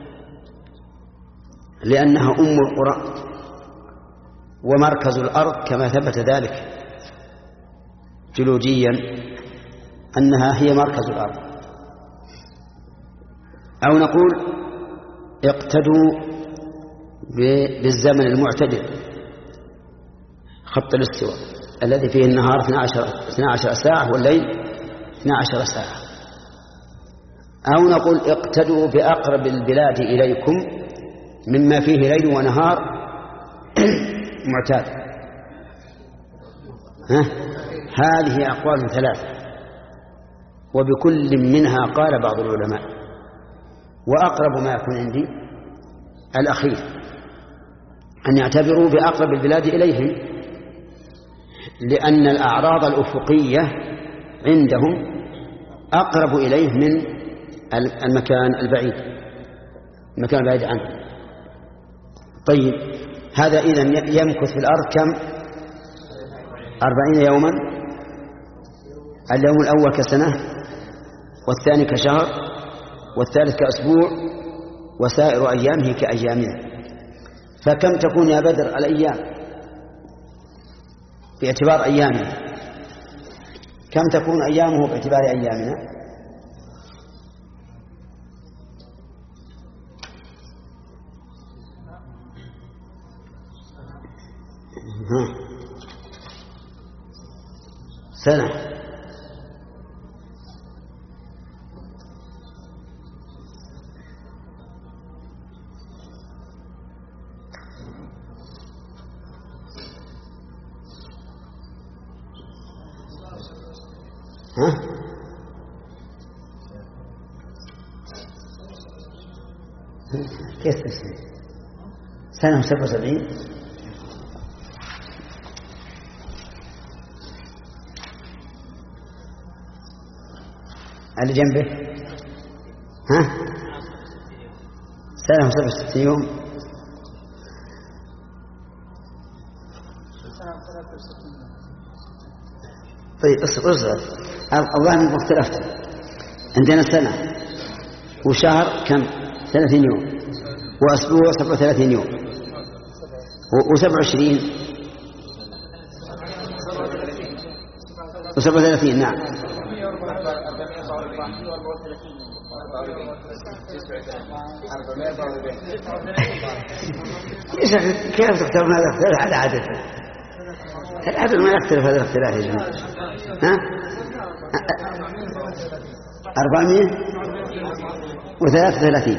لأنها أم القرى ومركز الأرض كما ثبت ذلك جيولوجيا أنها هي مركز الأرض، أو نقول اقتدوا بالزمن المعتدل خط الاستواء الذي فيه النهار اثنا عشر ساعة والليل اثنا عشر ساعة، أو نقول اقتدوا بأقرب البلاد إليكم مما فيه ليل ونهار معتاد. ها؟ هذه أقوال ثلاثة وبكل منها قال بعض العلماء، وأقرب ما يكون عندي الأخير أن يعتبروا بأقرب البلاد إليهم، لأن الأعراض الأفقية عندهم أقرب إليه من المكان البعيد المكان البعيد عنه. طيب هذا إذن يمكث في الأرض كم؟ أربعين يوما، اليوم الأول كسنة والثاني كشهر والثالث كأسبوع وسائر أيامه كأيامنا. فكم تكون يا بدر الأيام باعتبار أيامنا؟ كم تكون أيامه باعتبار أيامنا؟ ها. سنة. ها؟ كيف تسمي؟ سنة وسبعة وسبعين. اللي جنبه ها سنة وسبع وستين يوم. طيب اصبر اصبر الله من اختلفت. عندنا سنة وشهر كم؟ ثلاثين يوم، وأسبوع سبع وثلاثين يوم، وسبع وعشرين وسبع وثلاثين. نعم كيف تختارون هذا الاختلاف على عدد؟ العدد ما يختلف هذا الاختلاف يا جماعة. ها؟ أربعمائة وثلاثة وثلاثين.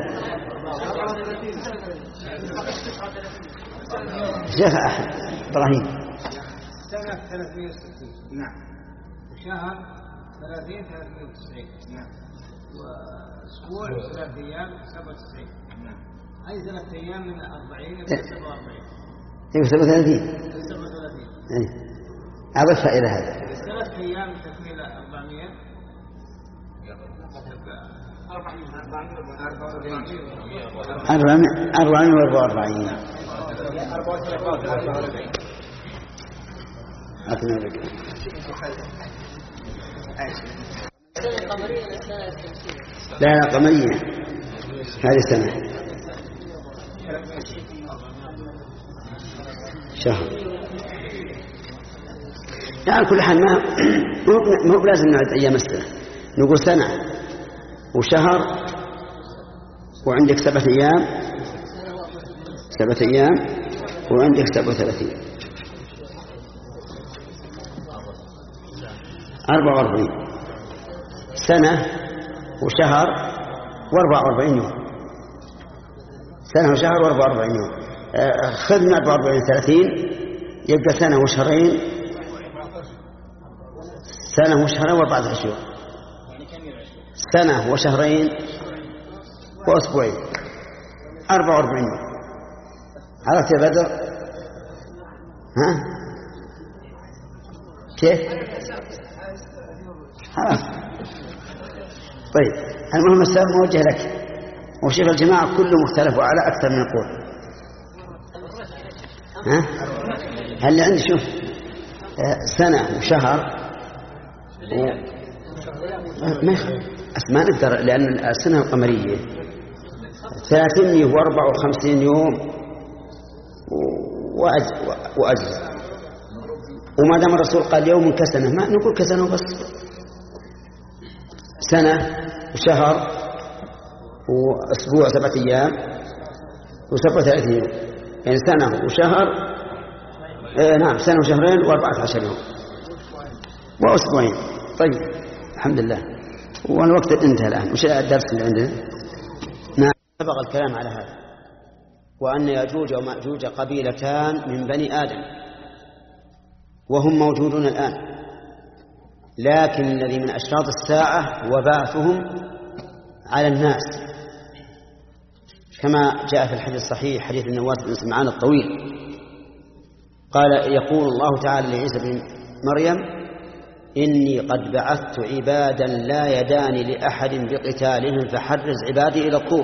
شيخ إبراهيم سنة ثلاثمائة وستين. نعم. وشهر ثلاثين ثلاثمائة وتسعين. نعم. وأسبوع ثلاث أيام سبعة وتسعين. نعم. أي ثلاث أيام من أربعين إلى سبعة وأربعين. إيه سبعة وثلاثين. سبعة وثلاثين. إيه. أضفها إلى هذا. ثلاث أيام تكمل أربعمائة. أربعمائة أربعمائة وأربعة وأربعين. لا لا قمرية هذه سنة شهر. يعني كل حال ما مو بلازم نعد أيام السنة، نقول سنة وشهر وعندك سبعة أيام سبعة أيام وعندك سبعة وثلاثين أربعة وأربعين. سنة وشهر وأربعة وأربعين يوم. سنة وشهر وأربعة وأربعين يوم. خذ من أربعة وأربعين ثلاثين يبقى سنة وشهرين سنة وشهرين وأربعة عشر يوم. سنة وشهرين وأسبوعين أربعة وأربعين يوم. عرفت يا بدر؟ ها؟ كيف؟ عرفت. طيب المهم السؤال موجه لك. وشيخ الجماعة كله مختلف وعلى أكثر من قول. ها؟ هل عندي شوف سنة وشهر و... ما ما نقدر لأن السنة القمرية ثلاثمائة وأربعة وخمسين يوم وأجزاء، وما دام الرسول قال يوم كسنة ما نقول كسنة بس. سنة وشهر وأسبوع سبعة أيام وسبعة ثلاثين يوم، يعني سنة وشهر آه نعم سنة وشهرين وأربعة عشر يوم وأسبوعين. طيب الحمد لله والوقت انتهى الآن. وش الدرس اللي عندنا؟ نعم سبق الكلام على هذا، وأن يأجوج ومأجوج قبيلتان من بني آدم وهم موجودون الآن، لكن الذي من أشراط الساعة وبعثهم على الناس كما جاء في الحديث الصحيح حديث النواس بن سمعان الطويل قال يقول الله تعالى لعيسى بن مريم إني قد بعثت عبادا لا يدان لأحد بقتالهم فحرز عبادي إلى الطور،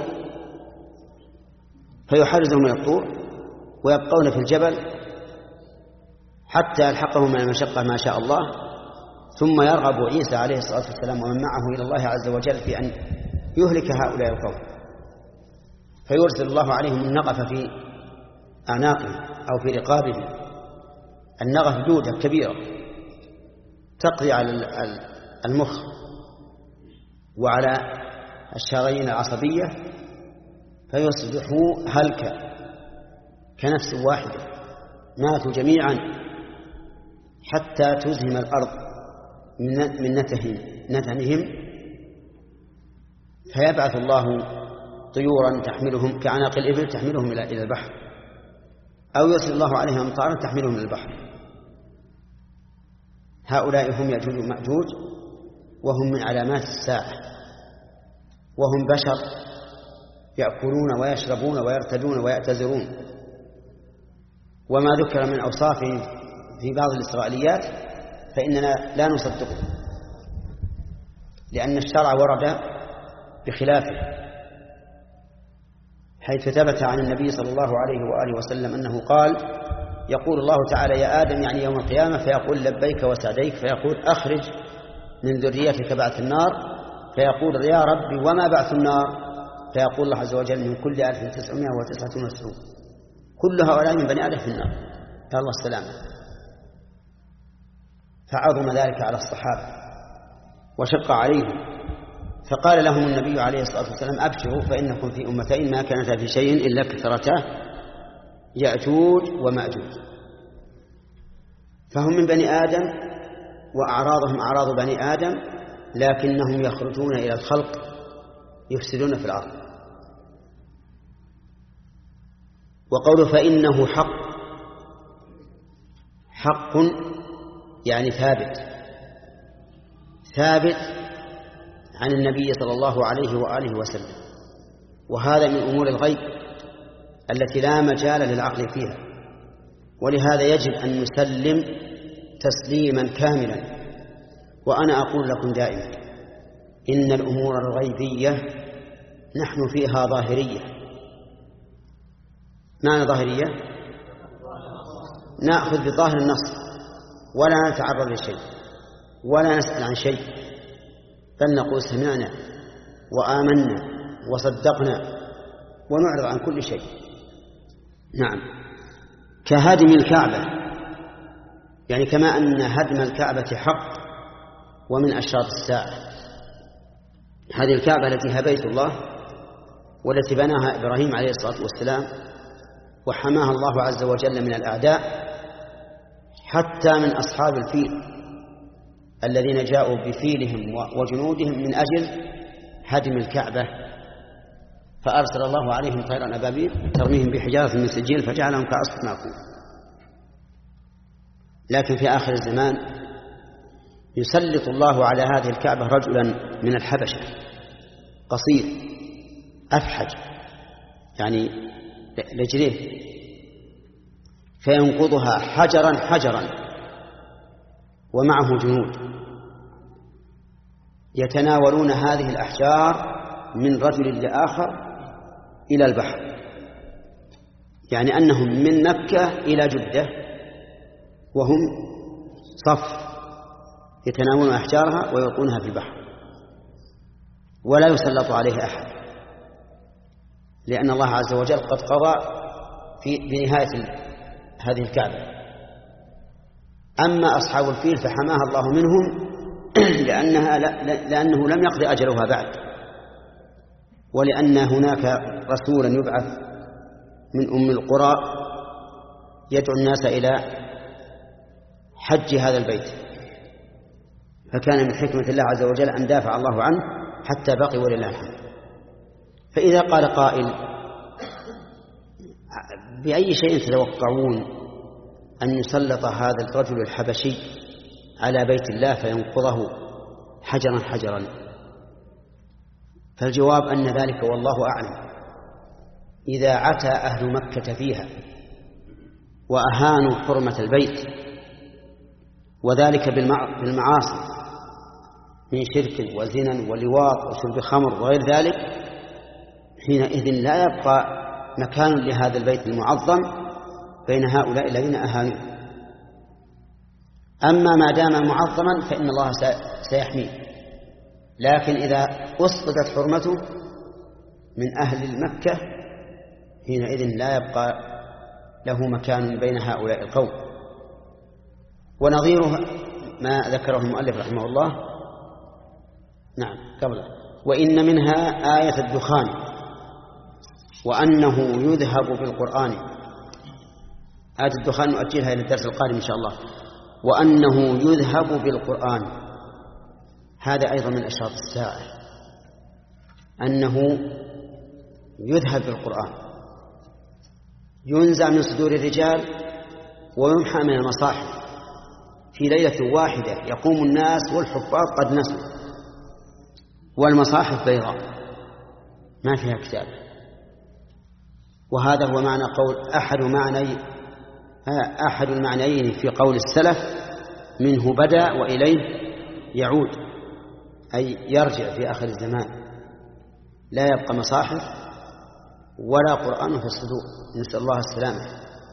فيحرزهم من الطور ويبقون في الجبل حتى يلحقهم من المشقة ما شاء الله، ثم يرغب عيسى عليه الصلاة والسلام ومن معه إلى الله عز وجل في أن يهلك هؤلاء القوم، فيرسل الله عليهم النغف في أعناقهم أو في رقابهم. النغف دودة كبيرة تقضي على المخ وعلى الشرايين العصبية، فيصبحوا هلكا كنفس واحدة ماتوا جميعا حتى تزهم الأرض من نتنهم، فيبعث الله طيورا تحملهم كعناق الإبل تحملهم إلى البحر، أو يرسل الله عليهم أمطارا تحملهم إلى البحر. هؤلاء هم يأجوج ومأجوج وهم من علامات الساعة، وهم بشر يأكلون ويشربون ويرتدون ويأتزرون، وما ذكر من أوصافهم في بعض الإسرائيليات فإننا لا نصدقه، لأن الشرع ورد بخلافه. حيث ثبت عن النبي صلى الله عليه وآله وسلم أنه قال: يقول الله تعالى: يا آدم، يعني يوم القيامة، فيقول: لبيك وسعديك، فيقول: أخرج من ذريتك بعث النار، فيقول: يا رب وما بعث النار؟ فيقول الله عز وجل: من كل ألف تسعمائة وتسعة وتسعين، كل هؤلاء من بني آدم في النار، يا الله السلامة. فعظم ذلك على الصحابة وشق عليهم، فقال لهم النبي عليه الصلاة والسلام: أبشروا، فإنكم في أمتين ما كانتا في شيء إلا كثرتا، يأجوج ومأجوج. فهم من بني آدم وأعراضهم أعراض بني آدم، لكنهم يخرجون إلى الخلق يفسدون في الأرض. وقوله فإنه حق، حق يعني ثابت، ثابت عن النبي صلى الله عليه وآله وسلم، وهذا من أمور الغيب التي لا مجال للعقل فيها، ولهذا يجب أن نسلم تسليما كاملا. وأنا أقول لكم دائما إن الأمور الغيبية نحن فيها ظاهرية. معنى ظاهرية؟ نأخذ بظاهر النص ولا نتعرض لشيء ولا نسأل عن شيء، بل نقول سمعنا وآمنا وصدقنا ونعرض عن كل شيء. نعم، كهدم الكعبة، يعني كما أن هدم الكعبة حق ومن أشراط الساعة. هذه الكعبة التي هي بيت الله والتي بناها إبراهيم عليه الصلاة والسلام وحماها الله عز وجل من الأعداء، حتى من أصحاب الفيل الذين جاءوا بفيلهم وجنودهم من أجل هدم الكعبة، فأرسل الله عليهم طيرا أبابيل ترميهم بحجارة من سجيل فجعلهم كعصف مأكول. لكن في آخر الزمان يسلط الله على هذه الكعبة رجلا من الحبشة قصير أفحج، يعني رجليه، فينقضها حجرا حجرا، ومعه جنود يتناولون هذه الأحجار من رجل لآخر إلى البحر، يعني أنهم من مكة إلى جدة وهم صف يتناولون أحجارها ويلقونها في البحر، ولا يسلط عليه أحد، لأن الله عز وجل قد قضى في بنهاية هذه الكعبة. أما أصحاب الفيل فحماها الله منهم لأنها لأنه لم يقضي أجلها بعد، ولأن هناك رسولا يبعث من أم القرى يدعو الناس إلى حج هذا البيت، فكان من حكمة الله عز وجل أن دافع الله عنه حتى بقي ولله الحمد. فإذا قال قائل: بأي شيء تتوقعون أن يسلط هذا الرجل الحبشي على بيت الله فينقضه حجرا حجرا؟ فالجواب أن ذلك والله أعلم إذا عتى أهل مكة فيها وأهانوا حرمة البيت، وذلك بالمعاصي من شرك وزنا ولواط وشرب خمر وغير ذلك، حينئذ لا يبقى مكان لهذا البيت المعظم بين هؤلاء الذين أهانوه. أما ما دام معظما فإن الله سيحميه، لكن إذا أسقطت حرمته من أهل مكة حينئذ لا يبقى له مكان بين هؤلاء القوم. ونظيره ما ذكره المؤلف رحمه الله، نعم قبله: وإن منها آية الدخان وأنه يذهب بالقرآن. آية الدخان نؤجلها إلى الدرس القادم إن شاء الله. وأنه يذهب بالقرآن، هذا أيضا من أشراط الساعة، أنه يذهب بالقرآن، ينزع من صدور الرجال ويمحى من المصاحف في ليلة واحدة، يقوم الناس والحفاظ قد نسوا والمصاحف بيضاء ما فيها كتاب. وهذا هو معنى قول أحد معنى أحد المعنيين في قول السلف: منه بدأ وإليه يعود، أي يرجع في آخر الزمان، لا يبقى مصاحف ولا قرآن في الصدور، نسأل الله السلامة.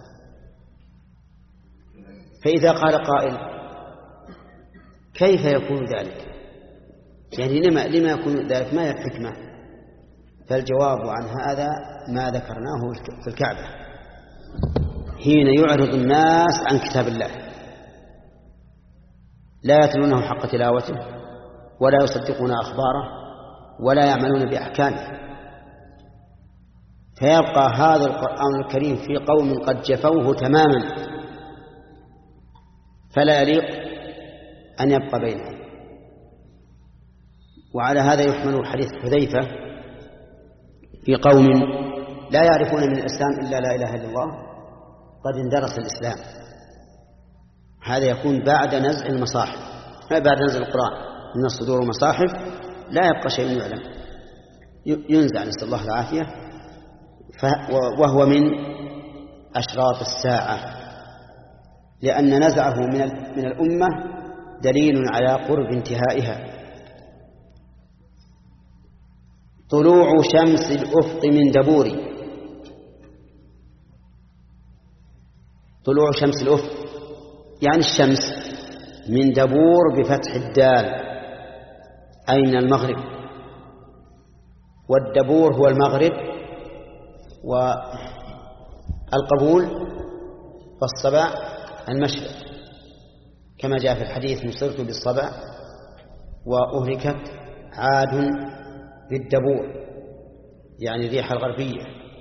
فإذا قال قائل كيف يكون ذلك؟ يعني لما, لما يكون ذلك؟ ما هي الحكمة؟ فالجواب عن هذا ما ذكرناه في الكعبة حين يعرض الناس عن كتاب الله، لا يتلونه حق تلاوته ولا يصدقون أخباره ولا يعملون بأحكامه، فيبقى هذا القرآن الكريم في قوم قد جفوه تماما، فلا يليق أن يبقى بينهم. وعلى هذا يحمل حديث حذيفة في قوم لا يعرفون من الإسلام إلا لا إله إلا الله قد اندرس الإسلام. هذا يكون بعد نزع المصاحف، بعد نزع القرآن من الصدور والمصاحف لا يبقى شيء يعلم، ينزع، نسأل الله العافية، وهو من أشراط الساعة، لأن نزعه من الأمة دليل على قرب انتهائها. طلوع شمس الأفق من دبور، طلوع شمس الأفق يعني الشمس من دبور بفتح الدال أي من المغرب، والدبور هو المغرب، والقبول والصبا المشرق، كما جاء في الحديث نصرت بالصبا وأهلكت عاد بالدبور يعني الريح الغربية.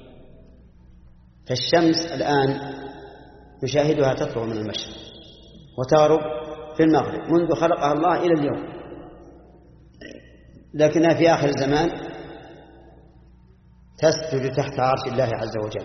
فالشمس الآن نشاهدها تطلع من المشرق وتغرب في المغرب منذ خلقها الله إلى اليوم، لكنها في آخر الزمان تسجد تحت عرش الله عز وجل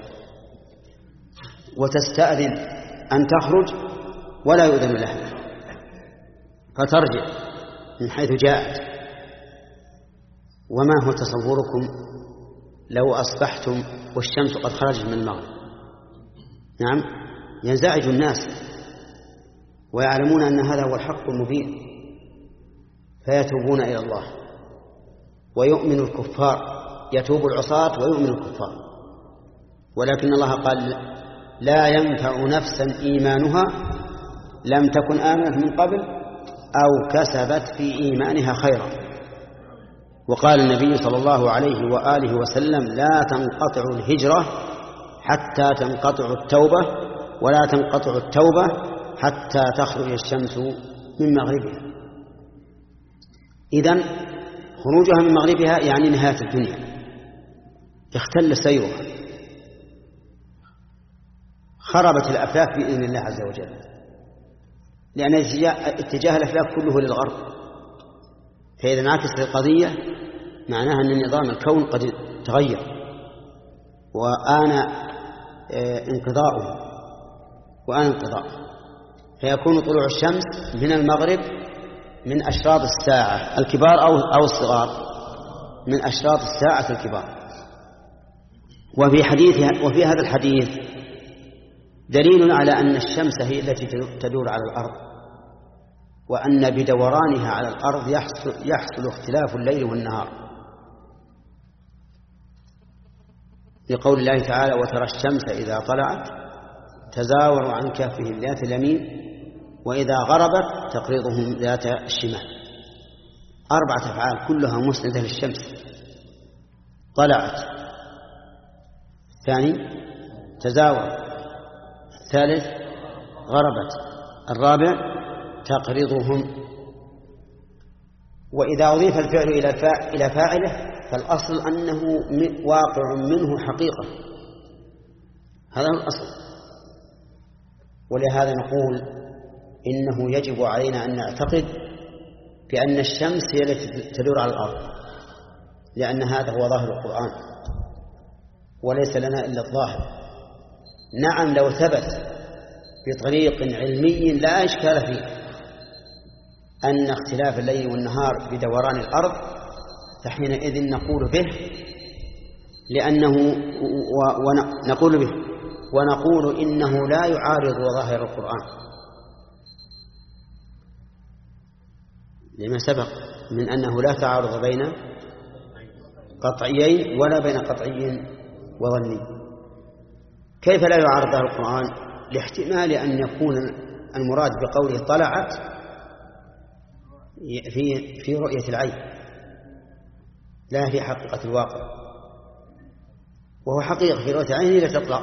وتستأذن أن تخرج ولا يؤذن لها، فترجع من حيث جاءت. وما هو تصوركم لو أصبحتم والشمس قد خرجت من المغرب؟ نعم، ينزعج الناس ويعلمون أن هذا هو الحق المبين، فيتوبون إلى الله ويؤمن الكفار، يتوب العصاة ويؤمن الكفار. ولكن الله قال لا ينفع نفسا إيمانها لم تكن آمنت من قبل أو كسبت في إيمانها خيرا. وقال النبي صلى الله عليه وآله وسلم لا تنقطع الهجرة حتى تنقطع التوبة، ولا تنقطع التوبة حتى تخرج الشمس من مغربها. إذن خروجها من مغربها يعني نهاية الدنيا، اختل سيرها، خربت الأفلاك بإذن الله عز وجل، لأن اتجاه الأفلاك كله للغرب. فإذا انعكست القضية معناها أن نظام الكون قد تغير وآن انقضاؤه وآن انقضاؤه، فيكون طلوع الشمس من المغرب من أشراط الساعة الكبار أو أو الصغار، من أشراط الساعة الكبار. وفي حديث وفي هذا الحديث دليل على أن الشمس هي التي تدور على الأرض، وأن بدورانها على الأرض يحصل, يحصل اختلاف الليل والنهار، لقول الله تعالى وترى الشمس إذا طلعت تزاور عن كهفهم ذات اليمين وإذا غربت تقرضهم ذات الشمال. أربعة أفعال كلها مسندة للشمس. طلعت، الثاني تزاور، الثالث غربت، الرابع تقرضهم. وإذا أضيف الفعل إلى فاعله فالأصل أنه واقع منه حقيقة، هذا هو الأصل. ولهذا نقول إنه يجب علينا أن نعتقد بأن الشمس هي التي تدور على الأرض، لأن هذا هو ظاهر القرآن وليس لنا إلا الظاهر. نعم لو ثبت بطريق علمي لا إشكال فيه أن اختلاف الليل والنهار بدوران الأرض فحينئذ نقول به، لأنه ونقول به ونقول إنه لا يعارض ظاهر القرآن لما سبق من أنه لا تعارض بين قطعيين ولا بين قطعي وظني. كيف لا يعارضها القرآن؟ لاحتمال أن يكون المراد بقوله طلعت في في رؤية العين لا في حقيقة الواقع، وهو حقيقة في رؤية العين لا تطلع.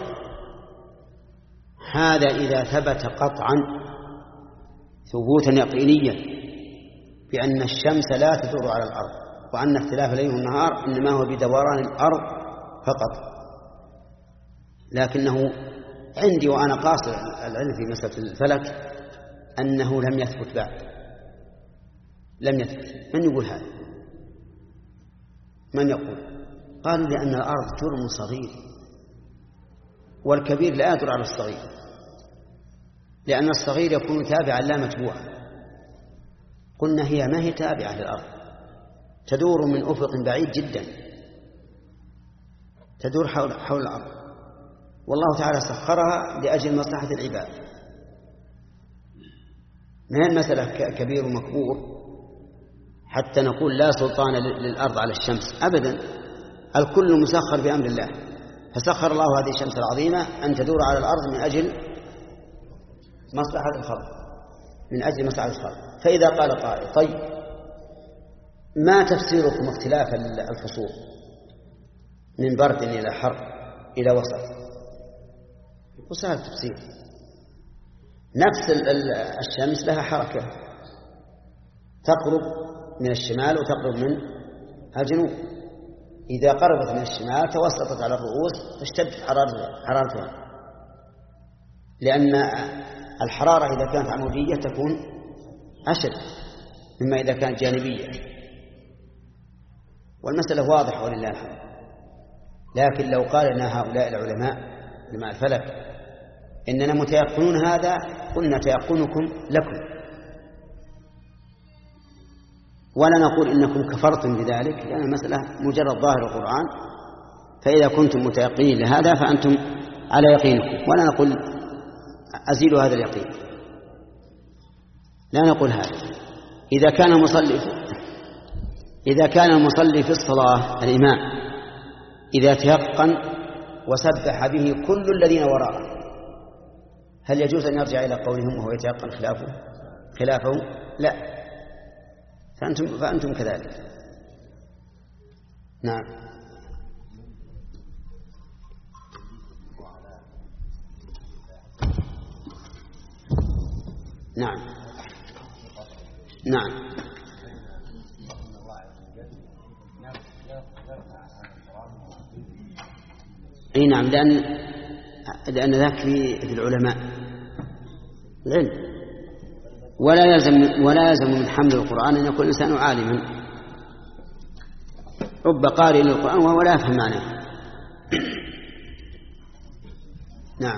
هذا إذا ثبت قطعا ثبوتا يقينيا بأن الشمس لا تدور على الأرض، وأن اختلاف الليل والنهار إنما هو بدوران الأرض فقط. لكنه عندي وأنا قاصر العلم في مسألة الفلك أنه لم يثبت بعد، لم يثبت. من يقول هذا؟ من يقول؟ قالوا لأن الأرض جرم صغير، والكبير لا يدور على الصغير، لأن الصغير يكون تابعا لا متبوعا. قلنا هي ما هي تابعة للأرض، تدور من أفق بعيد جدا، تدور حول, حول الأرض، والله تعالى سخرها لأجل مصلحة العباد. ما هي المسألة كبير ومكبور حتى نقول لا سلطان للأرض على الشمس أبدا، الكل مسخر بأمر الله. فسخر الله هذه الشمس العظيمة أن تدور على الأرض من أجل مصلحة الخلق، من أجل مصلحة الخلق. فإذا قال قائل طيب ما تفسيركم اختلاف الفصول من برد إلى حر إلى وسط؟ وسهل التفسير. نفس الشمس لها حركة، تقرب من الشمال وتقرب من الجنوب. إذا قربت من الشمال توسطت على الرؤوس تشتد حرارتها، لأن الحرارة إذا كانت عمودية تكون أشد مما إذا كانت جانبية. والمسألة واضحة ولله الحمد. لكن لو قال لنا هؤلاء العلماء علماء الفلك إننا متيقنون هذا، قلنا تيقنكم لكم، ولا نقول إنكم كفرتم بذلك، لأن المسألة مجرد ظاهر القرآن. فإذا كنتم متيقنين لهذا فأنتم على يقينكم، ولا نقول أزيلوا هذا اليقين، لا نقول هذا. إذا كان المصلي إذا كان المصلي في الصلاة الإمام إذا تيقن وسبح به كل الذين وراءه، هل يجوز أن يرجع إلى قولهم وهو يتيقن خلافه خلافه؟ لا. فأنتم, فأنتم كذلك. نعم. نعم نعم اي نعم، لأن لأن ذاك في في العلماء العلم، ولا يلزم ولا يلزم من حمل القرآن أن يكون الإنسان عالما. رب قارئ للقرآن وهو لا يفهم معناه. نعم.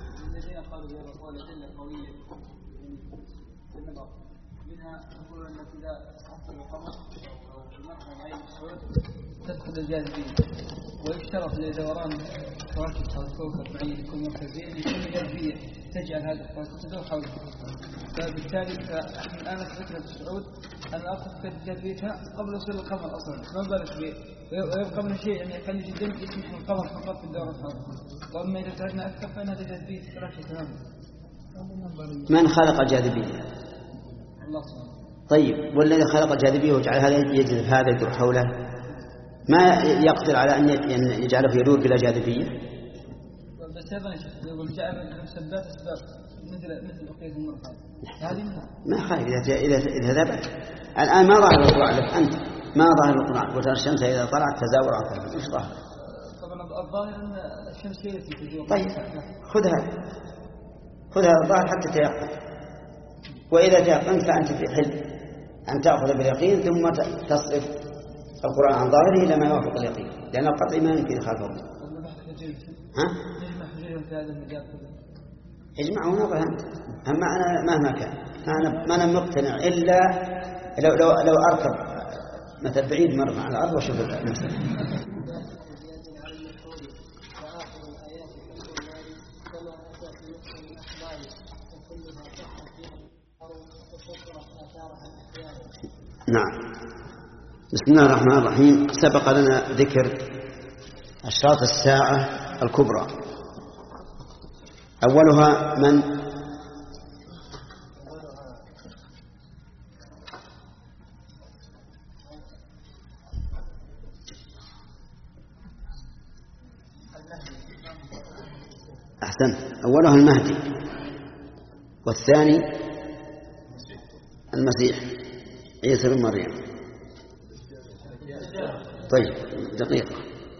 تدخل الجاذبية، ويشترط لدوران كواكب حول كوكب معين يكون مركزيا يكون جاذبية تجعل هذه الكواكب تدور حوله. فبالتالي الآن فكرة الصعود أن الأرض تفقد جاذبيتها قبل وصول القمر أصلا، ما بالك به ويبقى من شيء يعني يقل جدا يسمح القمر فقط في الدورة الحرة. وأما إذا ابتعدنا أكثر فإن هذه جاذبية تتلاشى تماما. من خلق الجاذبية؟ الله سبحانه. طيب، والذي خلق الجاذبية وجعل هذا يجذب هذا يدور حوله ما يقدر على أن يجعله يدور بلا جاذبية؟ بس هذا يقول جعل مسبات أسباب مثل مثل أقيس المرحل هذه ما خالف إذا إذا إذا ثبت. الآن ما ظهر القرآن لك أنت، ما ظهر القرآن وترى الشمس إذا طلعت تزاور عنها، إيش ظهر؟ طبعا الظاهر أن الشمس هي التي تدور. طيب خذها خذها الظاهر حتى تيقن، وإذا تيقنت فأنت في حل أن تأخذ باليقين ثم تصرف القرآن عن ظاهره إلى ما يوافق اليقين، لأن القطع ما يمكن خلفه. ها؟ اجمعوا نظرا. أما أنا مهما كان أنا ما أنا مقتنع إلا لو لو لو أركب مثل بعيد مرة على الأرض وأشوف المسألة. نعم. بسم الله الرحمن الرحيم. سبق لنا ذكر أشراط الساعة الكبرى. أولها من؟ أحسن، أولها المهدي، والثاني المسيح عيسى بن مريم. طيب دقيقة،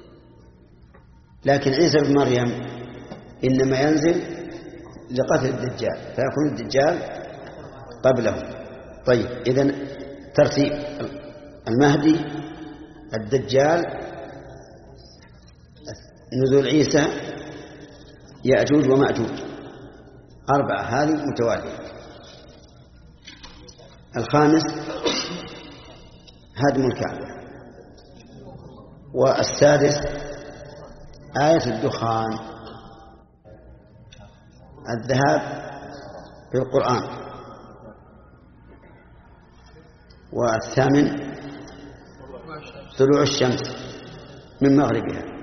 لكن عيسى بن مريم إنما ينزل لقتل الدجال، فيكون الدجال قبله. طيب إذن ترتيب: المهدي، الدجال، نزول عيسى، يأجوج ومأجوج، أربعة هذه متوالية. الخامس هدم الكعبة. والسادس آية الدخان، الذهاب في القرآن. والثامن طلوع الشمس من مغربها.